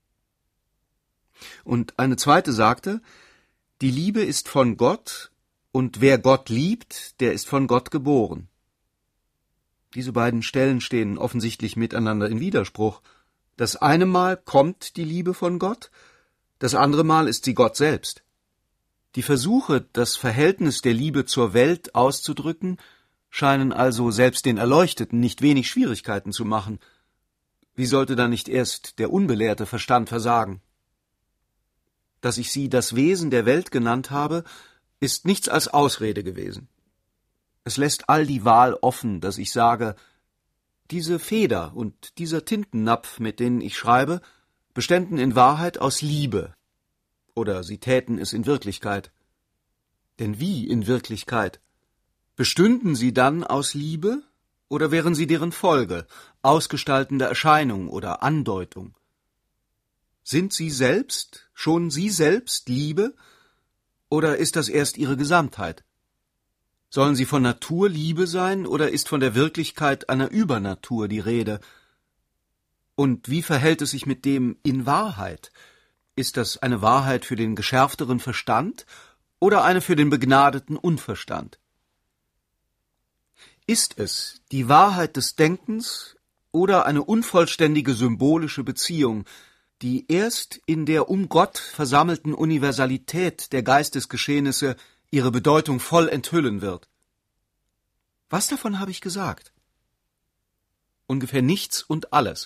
Und eine zweite sagte, die Liebe ist von Gott, und wer Gott liebt, der ist von Gott geboren. Diese beiden Stellen stehen offensichtlich miteinander in Widerspruch. Das eine Mal kommt die Liebe von Gott, das andere Mal ist sie Gott selbst. Die Versuche, das Verhältnis der Liebe zur Welt auszudrücken, scheinen also selbst den Erleuchteten nicht wenig Schwierigkeiten zu machen. Wie sollte da nicht erst der unbelehrte Verstand versagen? Dass ich sie das Wesen der Welt genannt habe, ist nichts als Ausrede gewesen. Es lässt all die Wahl offen, dass ich sage, diese Feder und dieser Tintennapf, mit denen ich schreibe, beständen in Wahrheit aus Liebe. Oder sie täten es in Wirklichkeit. Denn wie in Wirklichkeit? Bestünden sie dann aus Liebe? Oder wären sie deren Folge, ausgestaltende Erscheinung oder Andeutung? Sind sie selbst, schon sie selbst Liebe? Oder ist das erst ihre Gesamtheit? Sollen sie von Natur Liebe sein, oder ist von der Wirklichkeit einer Übernatur die Rede? Und wie verhält es sich mit dem in Wahrheit? Ist das eine Wahrheit für den geschärfteren Verstand oder eine für den begnadeten Unverstand? Ist es die Wahrheit des Denkens oder eine unvollständige symbolische Beziehung, die erst in der um Gott versammelten Universalität der Geistesgeschehnisse ihre Bedeutung voll enthüllen wird? Was davon habe ich gesagt? Ungefähr nichts und alles.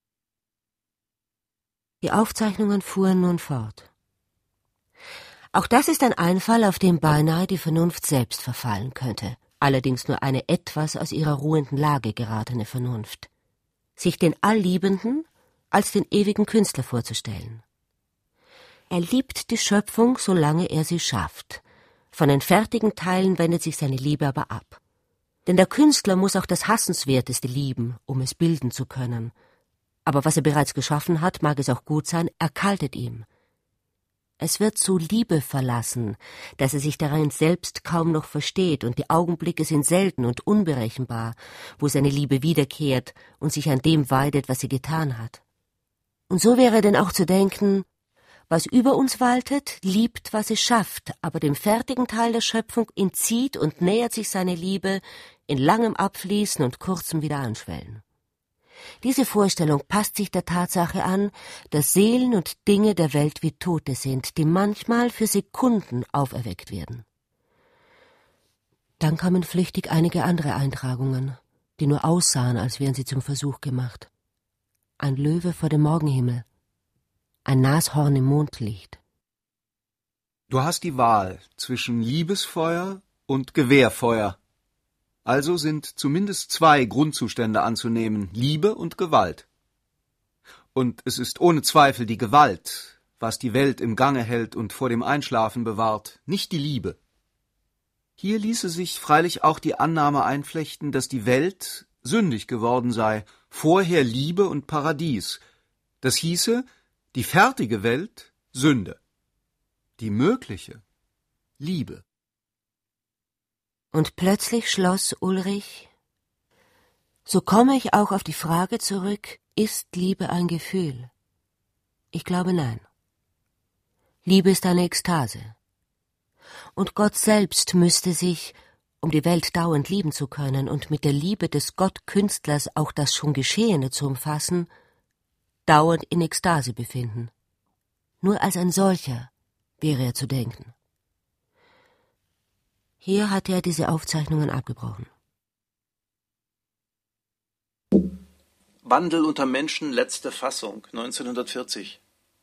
Die Aufzeichnungen fuhren nun fort. Auch das ist ein Einfall, auf den beinahe die Vernunft selbst verfallen könnte, allerdings nur eine etwas aus ihrer ruhenden Lage geratene Vernunft, sich den Allliebenden als den ewigen Künstler vorzustellen. Er liebt die Schöpfung, solange er sie schafft. Von den fertigen Teilen wendet sich seine Liebe aber ab. Denn der Künstler muss auch das Hassenswerteste lieben, um es bilden zu können. Aber was er bereits geschaffen hat, mag es auch gut sein, erkaltet ihm. Es wird so Liebe verlassen, dass er sich darin selbst kaum noch versteht, und die Augenblicke sind selten und unberechenbar, wo seine Liebe wiederkehrt und sich an dem weidet, was sie getan hat. Und so wäre denn auch zu denken, Was über uns waltet, liebt, was es schafft, aber dem fertigen Teil der Schöpfung entzieht und nähert sich seine Liebe in langem Abfließen und kurzem Wiederanschwellen. Diese Vorstellung passt sich der Tatsache an, dass Seelen und Dinge der Welt wie Tote sind, die manchmal für Sekunden auferweckt werden. Dann kamen flüchtig einige andere Eintragungen, die nur aussahen, als wären sie zum Versuch gemacht. Ein Löwe vor dem Morgenhimmel, ein Nashorn im Mondlicht. Du hast die Wahl zwischen Liebesfeuer und Gewehrfeuer. Also sind zumindest zwei Grundzustände anzunehmen, Liebe und Gewalt. Und es ist ohne Zweifel die Gewalt, was die Welt im Gange hält und vor dem Einschlafen bewahrt, nicht die Liebe. Hier ließe sich freilich auch die Annahme einflechten, dass die Welt sündig geworden sei, vorher Liebe und Paradies. Das hieße, die fertige Welt Sünde, die mögliche Liebe. Und plötzlich schloss Ulrich: So komme ich auch auf die Frage zurück, ist Liebe ein Gefühl? Ich glaube nein. Liebe ist eine Ekstase. Und Gott selbst müsste sich, um die Welt dauernd lieben zu können und mit der Liebe des Gottkünstlers auch das schon Geschehene zu umfassen, dauernd in Ekstase befinden. Nur als ein solcher wäre er zu denken. Hier hatte er diese Aufzeichnungen abgebrochen. Wandel unter Menschen, letzte Fassung, neunzehnhundertvierzig.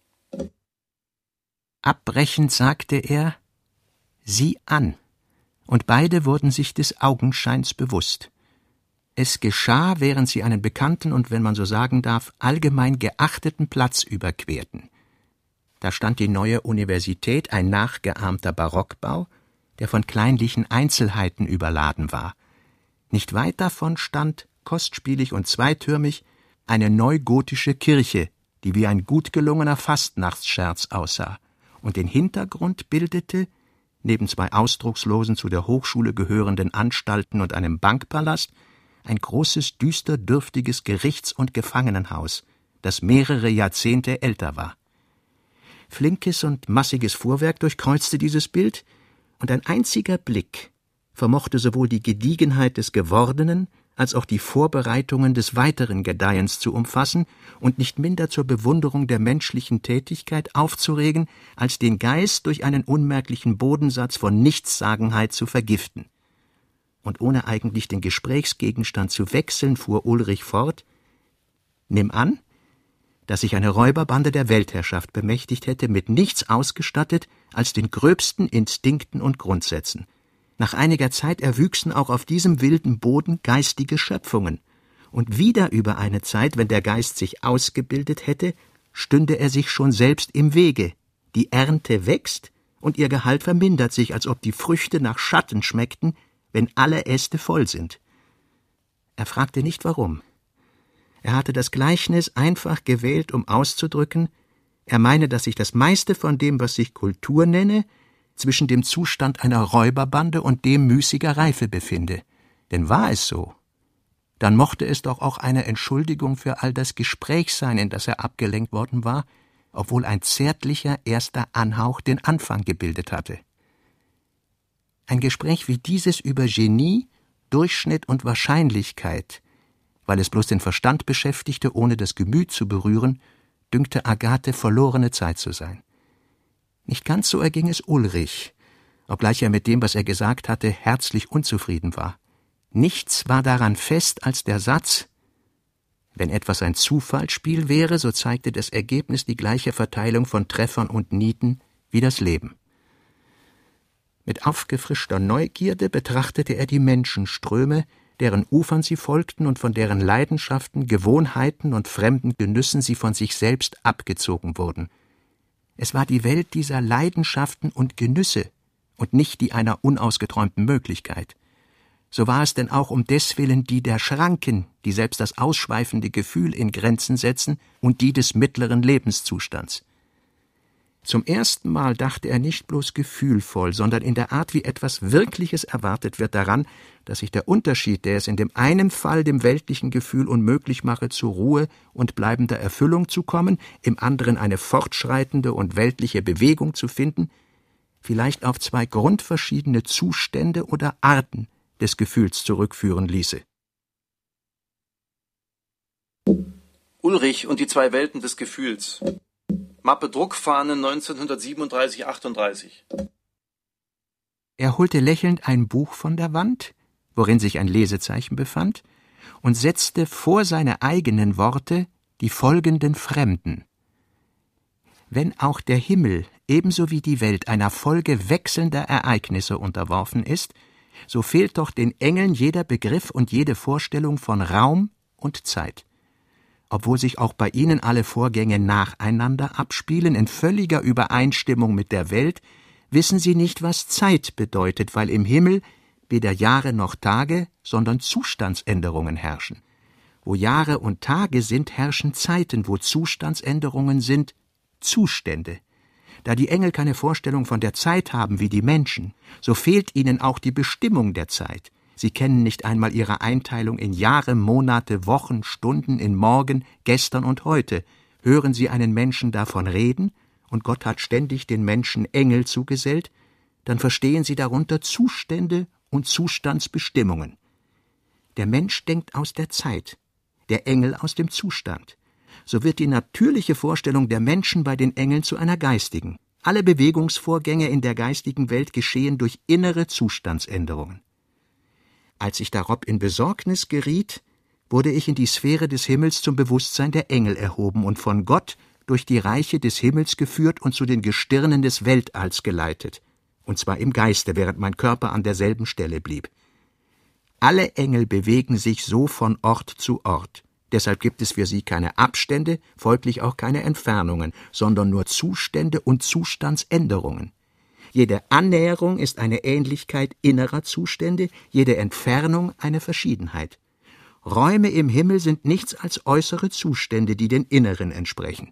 Abbrechend sagte er: Sieh an. Und beide wurden sich des Augenscheins bewusst. Es geschah, während sie einen bekannten und, wenn man so sagen darf, allgemein geachteten Platz überquerten. Da stand die neue Universität, ein nachgeahmter Barockbau, der von kleinlichen Einzelheiten überladen war. Nicht weit davon stand, kostspielig und zweitürmig, eine neugotische Kirche, die wie ein gut gelungener Fastnachtsscherz aussah und den Hintergrund bildete, neben zwei ausdruckslosen zu der Hochschule gehörenden Anstalten und einem Bankpalast, ein großes, düster dürftiges Gerichts- und Gefangenenhaus, das mehrere Jahrzehnte älter war. Flinkes und massiges Fuhrwerk durchkreuzte dieses Bild, und ein einziger Blick vermochte sowohl die Gediegenheit des Gewordenen als auch die Vorbereitungen des weiteren Gedeihens zu umfassen und nicht minder zur Bewunderung der menschlichen Tätigkeit aufzuregen, als den Geist durch einen unmerklichen Bodensatz von Nichtssagenheit zu vergiften. Und ohne eigentlich den Gesprächsgegenstand zu wechseln, fuhr Ulrich fort: Nimm an, dass sich eine Räuberbande der Weltherrschaft bemächtigt hätte, mit nichts ausgestattet als den gröbsten Instinkten und Grundsätzen. Nach einiger Zeit erwüchsen auch auf diesem wilden Boden geistige Schöpfungen, und wieder über eine Zeit, wenn der Geist sich ausgebildet hätte, stünde er sich schon selbst im Wege. Die Ernte wächst, und ihr Gehalt vermindert sich, als ob die Früchte nach Schatten schmeckten, wenn alle Äste voll sind. Er fragte nicht, warum. Er hatte das Gleichnis einfach gewählt, um auszudrücken, er meine, dass sich das meiste von dem, was sich Kultur nenne, zwischen dem Zustand einer Räuberbande und dem müßiger Reife befinde. Denn war es so, dann mochte es doch auch eine Entschuldigung für all das Gespräch sein, in das er abgelenkt worden war, obwohl ein zärtlicher erster Anhauch den Anfang gebildet hatte. Ein Gespräch wie dieses über Genie, Durchschnitt und Wahrscheinlichkeit, weil es bloß den Verstand beschäftigte, ohne das Gemüt zu berühren, dünkte Agathe verlorene Zeit zu sein. Nicht ganz so erging es Ulrich, obgleich er mit dem, was er gesagt hatte, herzlich unzufrieden war. Nichts war daran fest als der Satz: Wenn etwas ein Zufallsspiel wäre, so zeigte das Ergebnis die gleiche Verteilung von Treffern und Nieten wie das Leben. Mit aufgefrischter Neugierde betrachtete er die Menschenströme, deren Ufern sie folgten und von deren Leidenschaften, Gewohnheiten und fremden Genüssen sie von sich selbst abgezogen wurden. Es war die Welt dieser Leidenschaften und Genüsse und nicht die einer unausgeträumten Möglichkeit. So war es denn auch um deswillen die der Schranken, die selbst das ausschweifende Gefühl in Grenzen setzen, und die des mittleren Lebenszustands. Zum ersten Mal dachte er nicht bloß gefühlvoll, sondern in der Art, wie etwas Wirkliches erwartet wird, daran, dass sich der Unterschied, der es in dem einen Fall dem weltlichen Gefühl unmöglich mache, zur Ruhe und bleibender Erfüllung zu kommen, im anderen eine fortschreitende und weltliche Bewegung zu finden, vielleicht auf zwei grundverschiedene Zustände oder Arten des Gefühls zurückführen ließe. Ulrich und die zwei Welten des Gefühls. Mappe Druckfahnen neunzehnhundertsiebenunddreißig achtunddreißig. Er holte lächelnd ein Buch von der Wand, worin sich ein Lesezeichen befand, und setzte vor seine eigenen Worte die folgenden Fremden. Wenn auch der Himmel ebenso wie die Welt einer Folge wechselnder Ereignisse unterworfen ist, so fehlt doch den Engeln jeder Begriff und jede Vorstellung von Raum und Zeit. Obwohl sich auch bei ihnen alle Vorgänge nacheinander abspielen, in völliger Übereinstimmung mit der Welt, wissen sie nicht, was Zeit bedeutet, weil im Himmel weder Jahre noch Tage, sondern Zustandsänderungen herrschen. Wo Jahre und Tage sind, herrschen Zeiten, wo Zustandsänderungen sind, Zustände. Da die Engel keine Vorstellung von der Zeit haben wie die Menschen, so fehlt ihnen auch die Bestimmung der Zeit. Sie kennen nicht einmal ihre Einteilung in Jahre, Monate, Wochen, Stunden, in Morgen, Gestern und Heute. Hören Sie einen Menschen davon reden, und Gott hat ständig den Menschen Engel zugesellt, dann verstehen Sie darunter Zustände und Zustandsbestimmungen. Der Mensch denkt aus der Zeit, der Engel aus dem Zustand. So wird die natürliche Vorstellung der Menschen bei den Engeln zu einer geistigen. Alle Bewegungsvorgänge in der geistigen Welt geschehen durch innere Zustandsänderungen. Als ich darob in Besorgnis geriet, wurde ich in die Sphäre des Himmels zum Bewusstsein der Engel erhoben und von Gott durch die Reiche des Himmels geführt und zu den Gestirnen des Weltalls geleitet, und zwar im Geiste, während mein Körper an derselben Stelle blieb. Alle Engel bewegen sich so von Ort zu Ort. Deshalb gibt es für sie keine Abstände, folglich auch keine Entfernungen, sondern nur Zustände und Zustandsänderungen. Jede Annäherung ist eine Ähnlichkeit innerer Zustände, jede Entfernung eine Verschiedenheit. Räume im Himmel sind nichts als äußere Zustände, die den inneren entsprechen.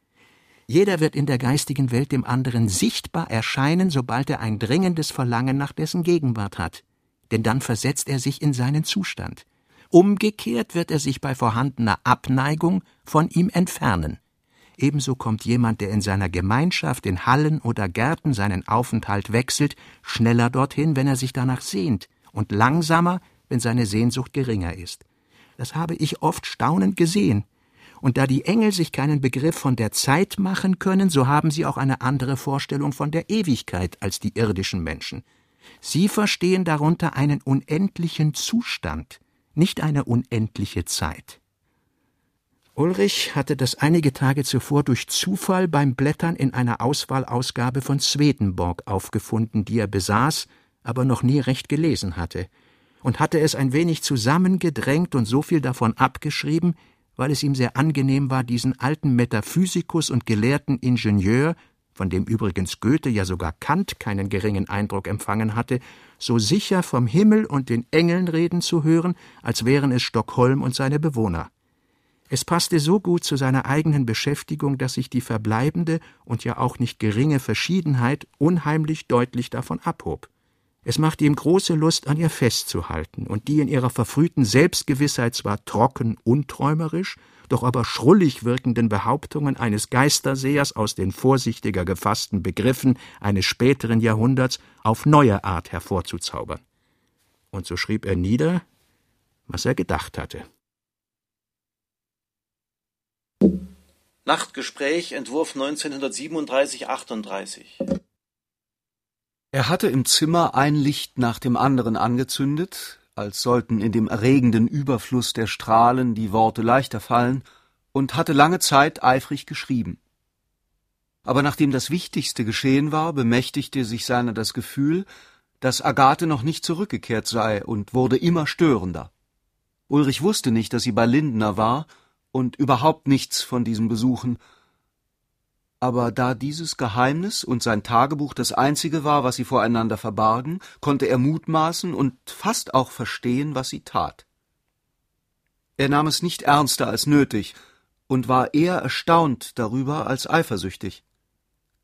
Jeder wird in der geistigen Welt dem anderen sichtbar erscheinen, sobald er ein dringendes Verlangen nach dessen Gegenwart hat, denn dann versetzt er sich in seinen Zustand. Umgekehrt wird er sich bei vorhandener Abneigung von ihm entfernen. Ebenso kommt jemand, der in seiner Gemeinschaft in Hallen oder Gärten seinen Aufenthalt wechselt, schneller dorthin, wenn er sich danach sehnt, und langsamer, wenn seine Sehnsucht geringer ist. Das habe ich oft staunend gesehen. Und da die Engel sich keinen Begriff von der Zeit machen können, so haben sie auch eine andere Vorstellung von der Ewigkeit als die irdischen Menschen. Sie verstehen darunter einen unendlichen Zustand, nicht eine unendliche Zeit. Ulrich hatte das einige Tage zuvor durch Zufall beim Blättern in einer Auswahlausgabe von Swedenborg aufgefunden, die er besaß, aber noch nie recht gelesen hatte, und hatte es ein wenig zusammengedrängt und so viel davon abgeschrieben, weil es ihm sehr angenehm war, diesen alten Metaphysikus und gelehrten Ingenieur, von dem übrigens Goethe, ja sogar Kant keinen geringen Eindruck empfangen hatte, so sicher vom Himmel und den Engeln reden zu hören, als wären es Stockholm und seine Bewohner. Es passte so gut zu seiner eigenen Beschäftigung, dass sich die verbleibende und ja auch nicht geringe Verschiedenheit unheimlich deutlich davon abhob. Es machte ihm große Lust, an ihr festzuhalten, und die in ihrer verfrühten Selbstgewissheit zwar trocken unträumerisch, doch aber schrullig wirkenden Behauptungen eines Geistersehers aus den vorsichtiger gefassten Begriffen eines späteren Jahrhunderts auf neue Art hervorzuzaubern. Und so schrieb er nieder, was er gedacht hatte. Nachtgespräch, Entwurf neunzehnhundertsiebenunddreißig achtunddreißig. Er hatte im Zimmer ein Licht nach dem anderen angezündet, als sollten in dem erregenden Überfluss der Strahlen die Worte leichter fallen, und hatte lange Zeit eifrig geschrieben. Aber nachdem das Wichtigste geschehen war, bemächtigte sich seiner das Gefühl, dass Agathe noch nicht zurückgekehrt sei, und wurde immer störender. Ulrich wusste nicht, dass sie bei Lindner war, und überhaupt nichts von diesen Besuchen. Aber da dieses Geheimnis und sein Tagebuch das einzige war, was sie voreinander verbargen, konnte er mutmaßen und fast auch verstehen, was sie tat. Er nahm es nicht ernster als nötig und war eher erstaunt darüber als eifersüchtig.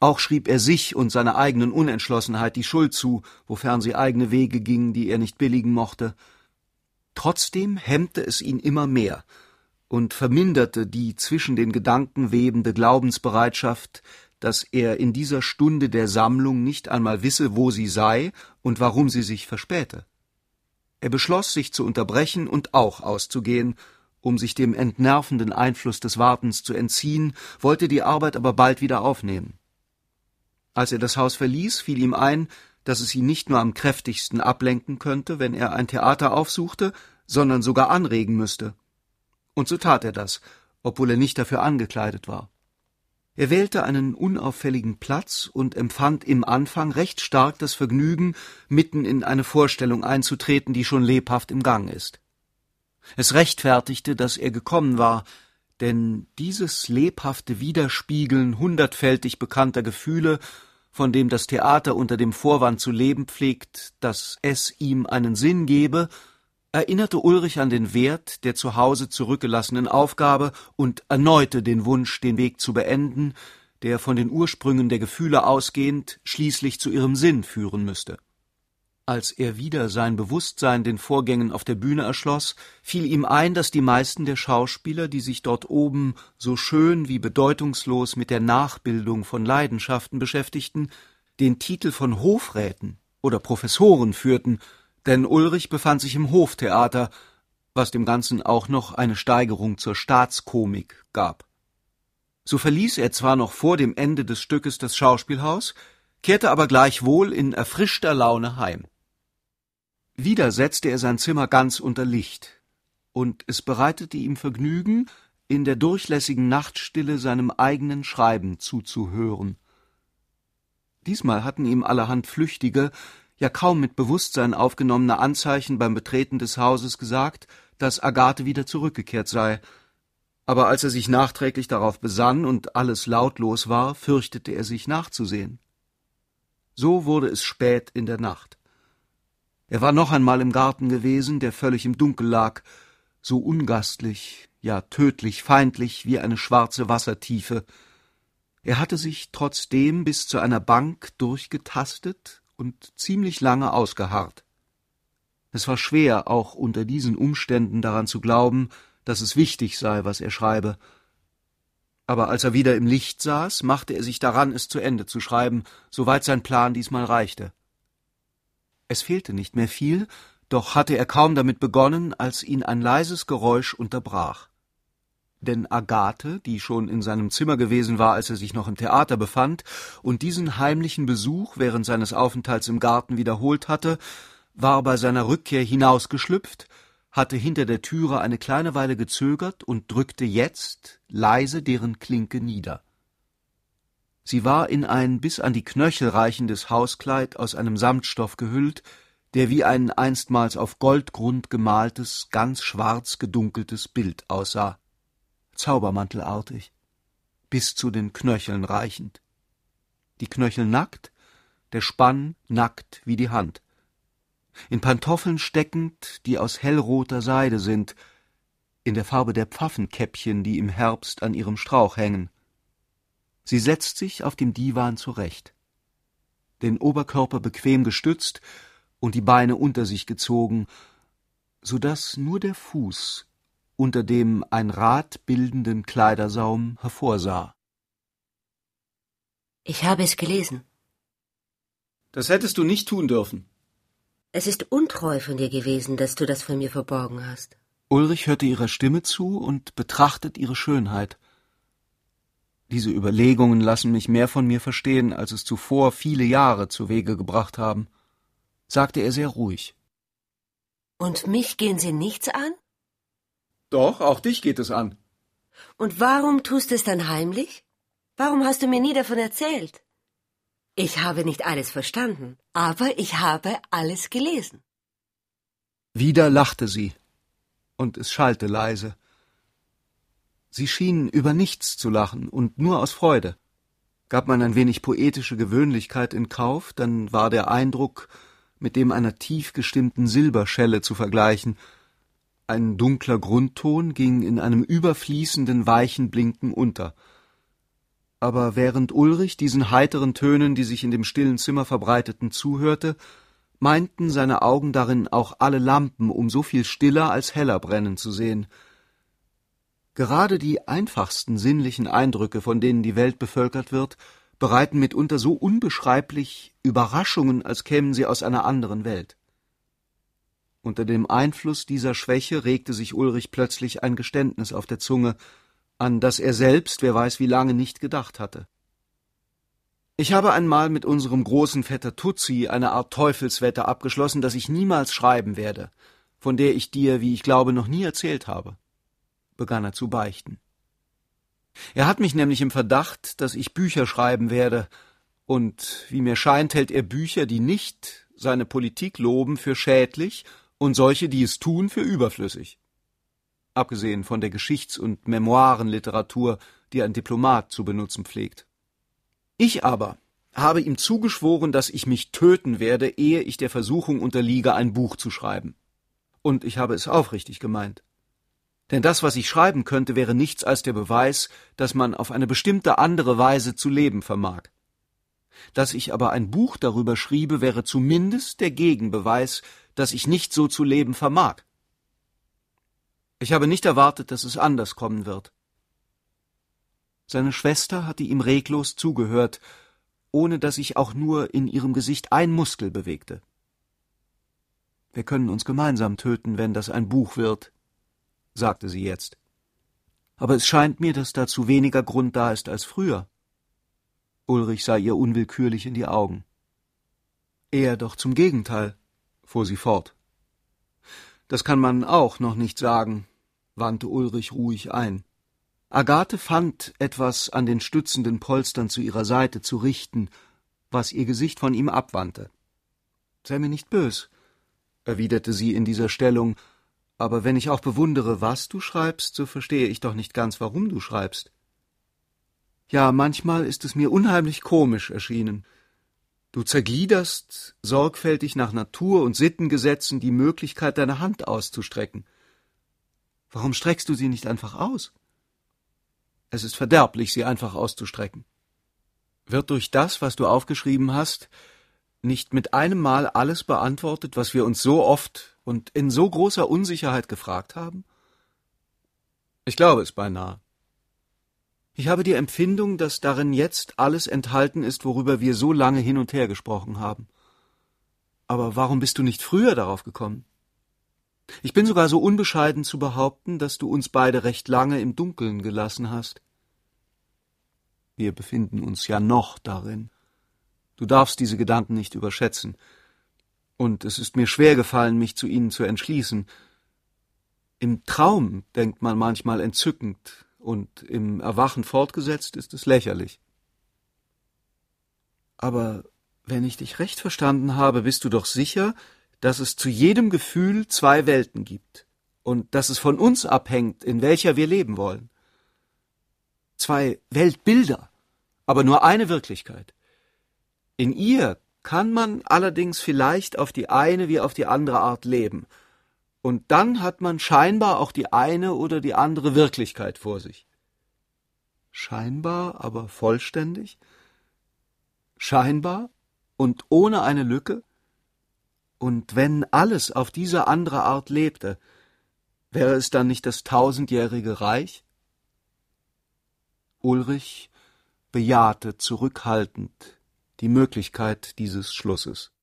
Auch schrieb er sich und seiner eigenen Unentschlossenheit die Schuld zu, wofern sie eigene Wege gingen, die er nicht billigen mochte. Trotzdem hemmte es ihn immer mehr und verminderte die zwischen den Gedanken webende Glaubensbereitschaft, dass er in dieser Stunde der Sammlung nicht einmal wisse, wo sie sei und warum sie sich verspäte. Er beschloss, sich zu unterbrechen und auch auszugehen, um sich dem entnervenden Einfluss des Wartens zu entziehen, wollte die Arbeit aber bald wieder aufnehmen. Als er das Haus verließ, fiel ihm ein, dass es ihn nicht nur am kräftigsten ablenken könnte, wenn er ein Theater aufsuchte, sondern sogar anregen müsste. Und so tat er das, obwohl er nicht dafür angekleidet war. Er wählte einen unauffälligen Platz und empfand im Anfang recht stark das Vergnügen, mitten in eine Vorstellung einzutreten, die schon lebhaft im Gang ist. Es rechtfertigte, dass er gekommen war, denn dieses lebhafte Widerspiegeln hundertfältig bekannter Gefühle, von dem das Theater unter dem Vorwand zu leben pflegt, dass es ihm einen Sinn gebe, erinnerte Ulrich an den Wert der zu Hause zurückgelassenen Aufgabe und erneute den Wunsch, den Weg zu beenden, der von den Ursprüngen der Gefühle ausgehend schließlich zu ihrem Sinn führen müsste. Als er wieder sein Bewusstsein den Vorgängen auf der Bühne erschloss, fiel ihm ein, dass die meisten der Schauspieler, die sich dort oben so schön wie bedeutungslos mit der Nachbildung von Leidenschaften beschäftigten, den Titel von Hofräten oder Professoren führten, denn Ulrich befand sich im Hoftheater, was dem Ganzen auch noch eine Steigerung zur Staatskomik gab. So verließ er zwar noch vor dem Ende des Stückes das Schauspielhaus, kehrte aber gleichwohl in erfrischter Laune heim. Wieder setzte er sein Zimmer ganz unter Licht, und es bereitete ihm Vergnügen, in der durchlässigen Nachtstille seinem eigenen Schreiben zuzuhören. Diesmal hatten ihm allerhand flüchtige, ja kaum mit Bewusstsein aufgenommene Anzeichen beim Betreten des Hauses gesagt, dass Agathe wieder zurückgekehrt sei. Aber als er sich nachträglich darauf besann und alles lautlos war, fürchtete er sich nachzusehen. So wurde es spät in der Nacht. Er war noch einmal im Garten gewesen, der völlig im Dunkel lag, so ungastlich, ja tödlich feindlich wie eine schwarze Wassertiefe. Er hatte sich trotzdem bis zu einer Bank durchgetastet und ziemlich lange ausgeharrt. Es war schwer, auch unter diesen Umständen daran zu glauben, dass es wichtig sei, was er schreibe. Aber als er wieder im Licht saß, machte er sich daran, es zu Ende zu schreiben, soweit sein Plan diesmal reichte. Es fehlte nicht mehr viel, doch hatte er kaum damit begonnen, als ihn ein leises Geräusch unterbrach. Denn Agathe, die schon in seinem Zimmer gewesen war, als er sich noch im Theater befand, und diesen heimlichen Besuch während seines Aufenthalts im Garten wiederholt hatte, war bei seiner Rückkehr hinausgeschlüpft, hatte hinter der Türe eine kleine Weile gezögert und drückte jetzt leise deren Klinke nieder. Sie war in ein bis an die Knöchel reichendes Hauskleid aus einem Samtstoff gehüllt, der wie ein einstmals auf Goldgrund gemaltes, ganz schwarz gedunkeltes Bild aussah, zaubermantelartig, bis zu den Knöcheln reichend. Die Knöchel nackt, der Spann nackt wie die Hand. In Pantoffeln steckend, die aus hellroter Seide sind, in der Farbe der Pfaffenkäppchen, die im Herbst an ihrem Strauch hängen. Sie setzt sich auf dem Diwan zurecht, den Oberkörper bequem gestützt und die Beine unter sich gezogen, so daß nur der Fuß unter dem ein Rad bildenden Kleidersaum hervorsah. Ich habe es gelesen. Das hättest du nicht tun dürfen. Es ist untreu von dir gewesen, dass du das von mir verborgen hast. Ulrich hörte ihrer Stimme zu und betrachtet ihre Schönheit. Diese Überlegungen lassen mich mehr von mir verstehen, als es zuvor viele Jahre zu Wege gebracht haben, sagte er sehr ruhig. Und mich gehen sie nichts an? Doch, auch dich geht es an. Und warum tust du es dann heimlich? Warum hast du mir nie davon erzählt? Ich habe nicht alles verstanden, aber ich habe alles gelesen. Wieder lachte sie, und es schallte leise. Sie schien über nichts zu lachen und nur aus Freude. Gab man ein wenig poetische Gewöhnlichkeit in Kauf, dann war der Eindruck mit dem einer tief gestimmten Silberschelle zu vergleichen. Ein dunkler Grundton ging in einem überfließenden, weichen Blinken unter. Aber während Ulrich diesen heiteren Tönen, die sich in dem stillen Zimmer verbreiteten, zuhörte, meinten seine Augen darin auch alle Lampen um so viel stiller als heller brennen zu sehen. Gerade die einfachsten sinnlichen Eindrücke, von denen die Welt bevölkert wird, bereiten mitunter so unbeschreiblich Überraschungen, als kämen sie aus einer anderen Welt. Unter dem Einfluss dieser Schwäche regte sich Ulrich plötzlich ein Geständnis auf der Zunge, an das er selbst, wer weiß wie lange, nicht gedacht hatte. Ich habe einmal mit unserem großen Vetter Tutsi eine Art Teufelswette abgeschlossen, dass ich niemals schreiben werde, von der ich dir, wie ich glaube, noch nie erzählt habe, begann er zu beichten. Er hat mich nämlich im Verdacht, dass ich Bücher schreiben werde, und, wie mir scheint, hält er Bücher, die nicht seine Politik loben, für schädlich und solche, die es tun, für überflüssig. Abgesehen von der Geschichts- und Memoirenliteratur, die ein Diplomat zu benutzen pflegt. Ich aber habe ihm zugeschworen, dass ich mich töten werde, ehe ich der Versuchung unterliege, ein Buch zu schreiben. Und ich habe es aufrichtig gemeint. Denn das, was ich schreiben könnte, wäre nichts als der Beweis, dass man auf eine bestimmte andere Weise zu leben vermag. Dass ich aber ein Buch darüber schriebe, wäre zumindest der Gegenbeweis, dass ich nicht so zu leben vermag. Ich habe nicht erwartet, dass es anders kommen wird. Seine Schwester hatte ihm reglos zugehört, ohne dass sich auch nur in ihrem Gesicht ein Muskel bewegte. »Wir können uns gemeinsam töten, wenn das ein Buch wird«, sagte sie jetzt. »Aber es scheint mir, dass dazu weniger Grund da ist als früher.« Ulrich sah ihr unwillkürlich in die Augen. »Eher doch zum Gegenteil«, fuhr sie fort. »Das kann man auch noch nicht sagen«, wandte Ulrich ruhig ein. Agathe fand, etwas an den stützenden Polstern zu ihrer Seite zu richten, was ihr Gesicht von ihm abwandte. »Sei mir nicht bös«, erwiderte sie in dieser Stellung, »aber wenn ich auch bewundere, was du schreibst, so verstehe ich doch nicht ganz, warum du schreibst. Ja, manchmal ist es mir unheimlich komisch erschienen. Du zergliederst sorgfältig nach Natur- und Sittengesetzen die Möglichkeit, deine Hand auszustrecken. Warum streckst du sie nicht einfach aus? Es ist verderblich, sie einfach auszustrecken. Wird durch das, was du aufgeschrieben hast, nicht mit einem Mal alles beantwortet, was wir uns so oft und in so großer Unsicherheit gefragt haben? Ich glaube es beinahe. Ich habe die Empfindung, dass darin jetzt alles enthalten ist, worüber wir so lange hin und her gesprochen haben. Aber warum bist du nicht früher darauf gekommen? Ich bin sogar so unbescheiden zu behaupten, dass du uns beide recht lange im Dunkeln gelassen hast. Wir befinden uns ja noch darin. Du darfst diese Gedanken nicht überschätzen. Und es ist mir schwer gefallen, mich zu ihnen zu entschließen. Im Traum denkt man manchmal entzückend, und im Erwachen fortgesetzt ist es lächerlich. Aber wenn ich dich recht verstanden habe, bist du doch sicher, dass es zu jedem Gefühl zwei Welten gibt und dass es von uns abhängt, in welcher wir leben wollen. Zwei Weltbilder, aber nur eine Wirklichkeit. In ihr kann man allerdings vielleicht auf die eine wie auf die andere Art leben, und dann hat man scheinbar auch die eine oder die andere Wirklichkeit vor sich. Scheinbar, aber vollständig? Scheinbar und ohne eine Lücke? Und wenn alles auf diese andere Art lebte, wäre es dann nicht das tausendjährige Reich? Ulrich bejahte zurückhaltend die Möglichkeit dieses Schlusses.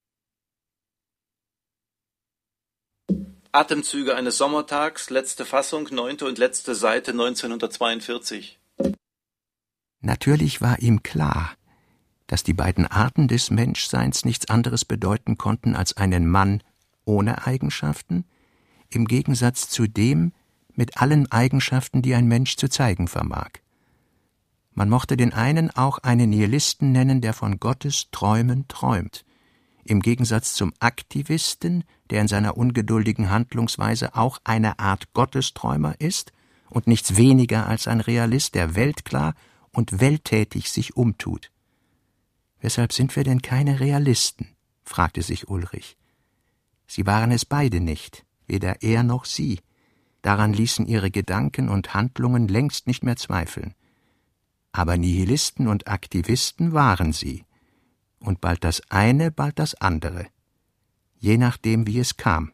Atemzüge eines Sommertags, letzte Fassung, neunte und letzte Seite neunzehnhundertzweiundvierzig. Natürlich war ihm klar, dass die beiden Arten des Menschseins nichts anderes bedeuten konnten als einen Mann ohne Eigenschaften, im Gegensatz zu dem mit allen Eigenschaften, die ein Mensch zu zeigen vermag. Man mochte den einen auch einen Nihilisten nennen, der von Gottes Träumen träumt, im Gegensatz zum Aktivisten, der in seiner ungeduldigen Handlungsweise auch eine Art Gottesträumer ist und nichts weniger als ein Realist, der weltklar und welttätig sich umtut. »Weshalb sind wir denn keine Realisten?« fragte sich Ulrich. Sie waren es beide nicht, weder er noch sie. Daran ließen ihre Gedanken und Handlungen längst nicht mehr zweifeln. Aber Nihilisten und Aktivisten waren sie. Und bald das eine, bald das andere. Je nachdem, wie es kam.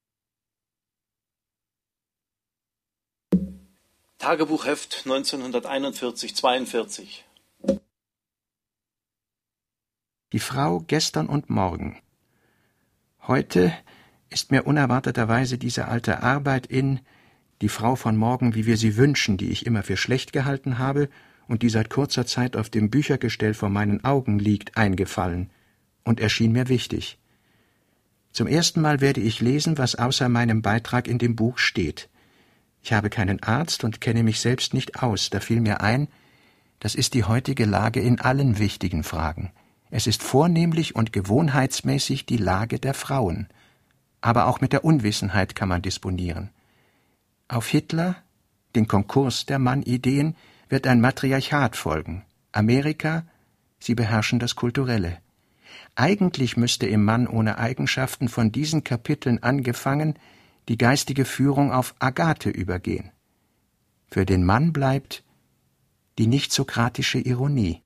Tagebuchheft neunzehnhunderteinundvierzig zweiundvierzig. Die Frau gestern und morgen. Heute ist mir unerwarteterweise diese alte Arbeit in die Frau von morgen, wie wir sie wünschen, die ich immer für schlecht gehalten habe und die seit kurzer Zeit auf dem Büchergestell vor meinen Augen liegt, eingefallen und erschien mir wichtig. Zum ersten Mal werde ich lesen, was außer meinem Beitrag in dem Buch steht. Ich habe keinen Arzt und kenne mich selbst nicht aus. Da fiel mir ein, das ist die heutige Lage in allen wichtigen Fragen. Es ist vornehmlich und gewohnheitsmäßig die Lage der Frauen. Aber auch mit der Unwissenheit kann man disponieren. Auf Hitler, den Konkurs der Mann-Ideen, wird ein Matriarchat folgen. Amerika, sie beherrschen das Kulturelle. Eigentlich müsste im Mann ohne Eigenschaften von diesen Kapiteln angefangen die geistige Führung auf Agathe übergehen. Für den Mann bleibt die nicht-sokratische Ironie.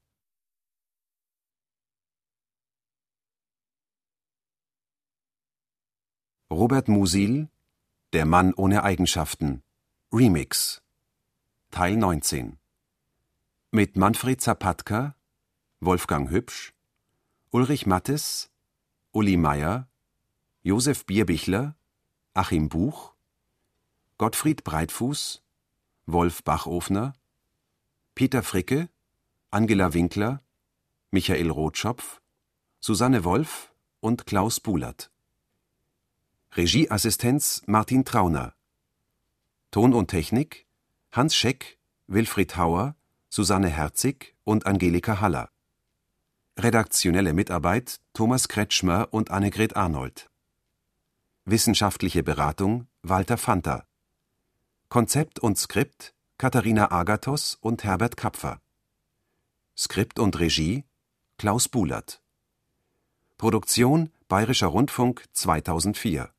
Robert Musil, Der Mann ohne Eigenschaften, Remix, Teil neunzehn. Mit Manfred Zapatka, Wolfgang Hübsch, Ulrich Mattes, Uli Meier, Josef Bierbichler, Achim Buch, Gottfried Breitfuß, Wolf Bachofner, Peter Fricke, Angela Winkler, Michael Rotschopf, Susanne Wolf und Klaus Buhlert. Regieassistenz Martin Trauner. Ton und Technik Hans Scheck, Wilfried Hauer, Susanne Herzig und Angelika Haller. Redaktionelle Mitarbeit Thomas Kretschmer und Annegret Arnold. Wissenschaftliche Beratung Walter Fanta. Konzept und Skript Katharina Agathos und Herbert Kapfer. Skript und Regie Klaus Buhlert. Produktion Bayerischer Rundfunk zweitausendvier.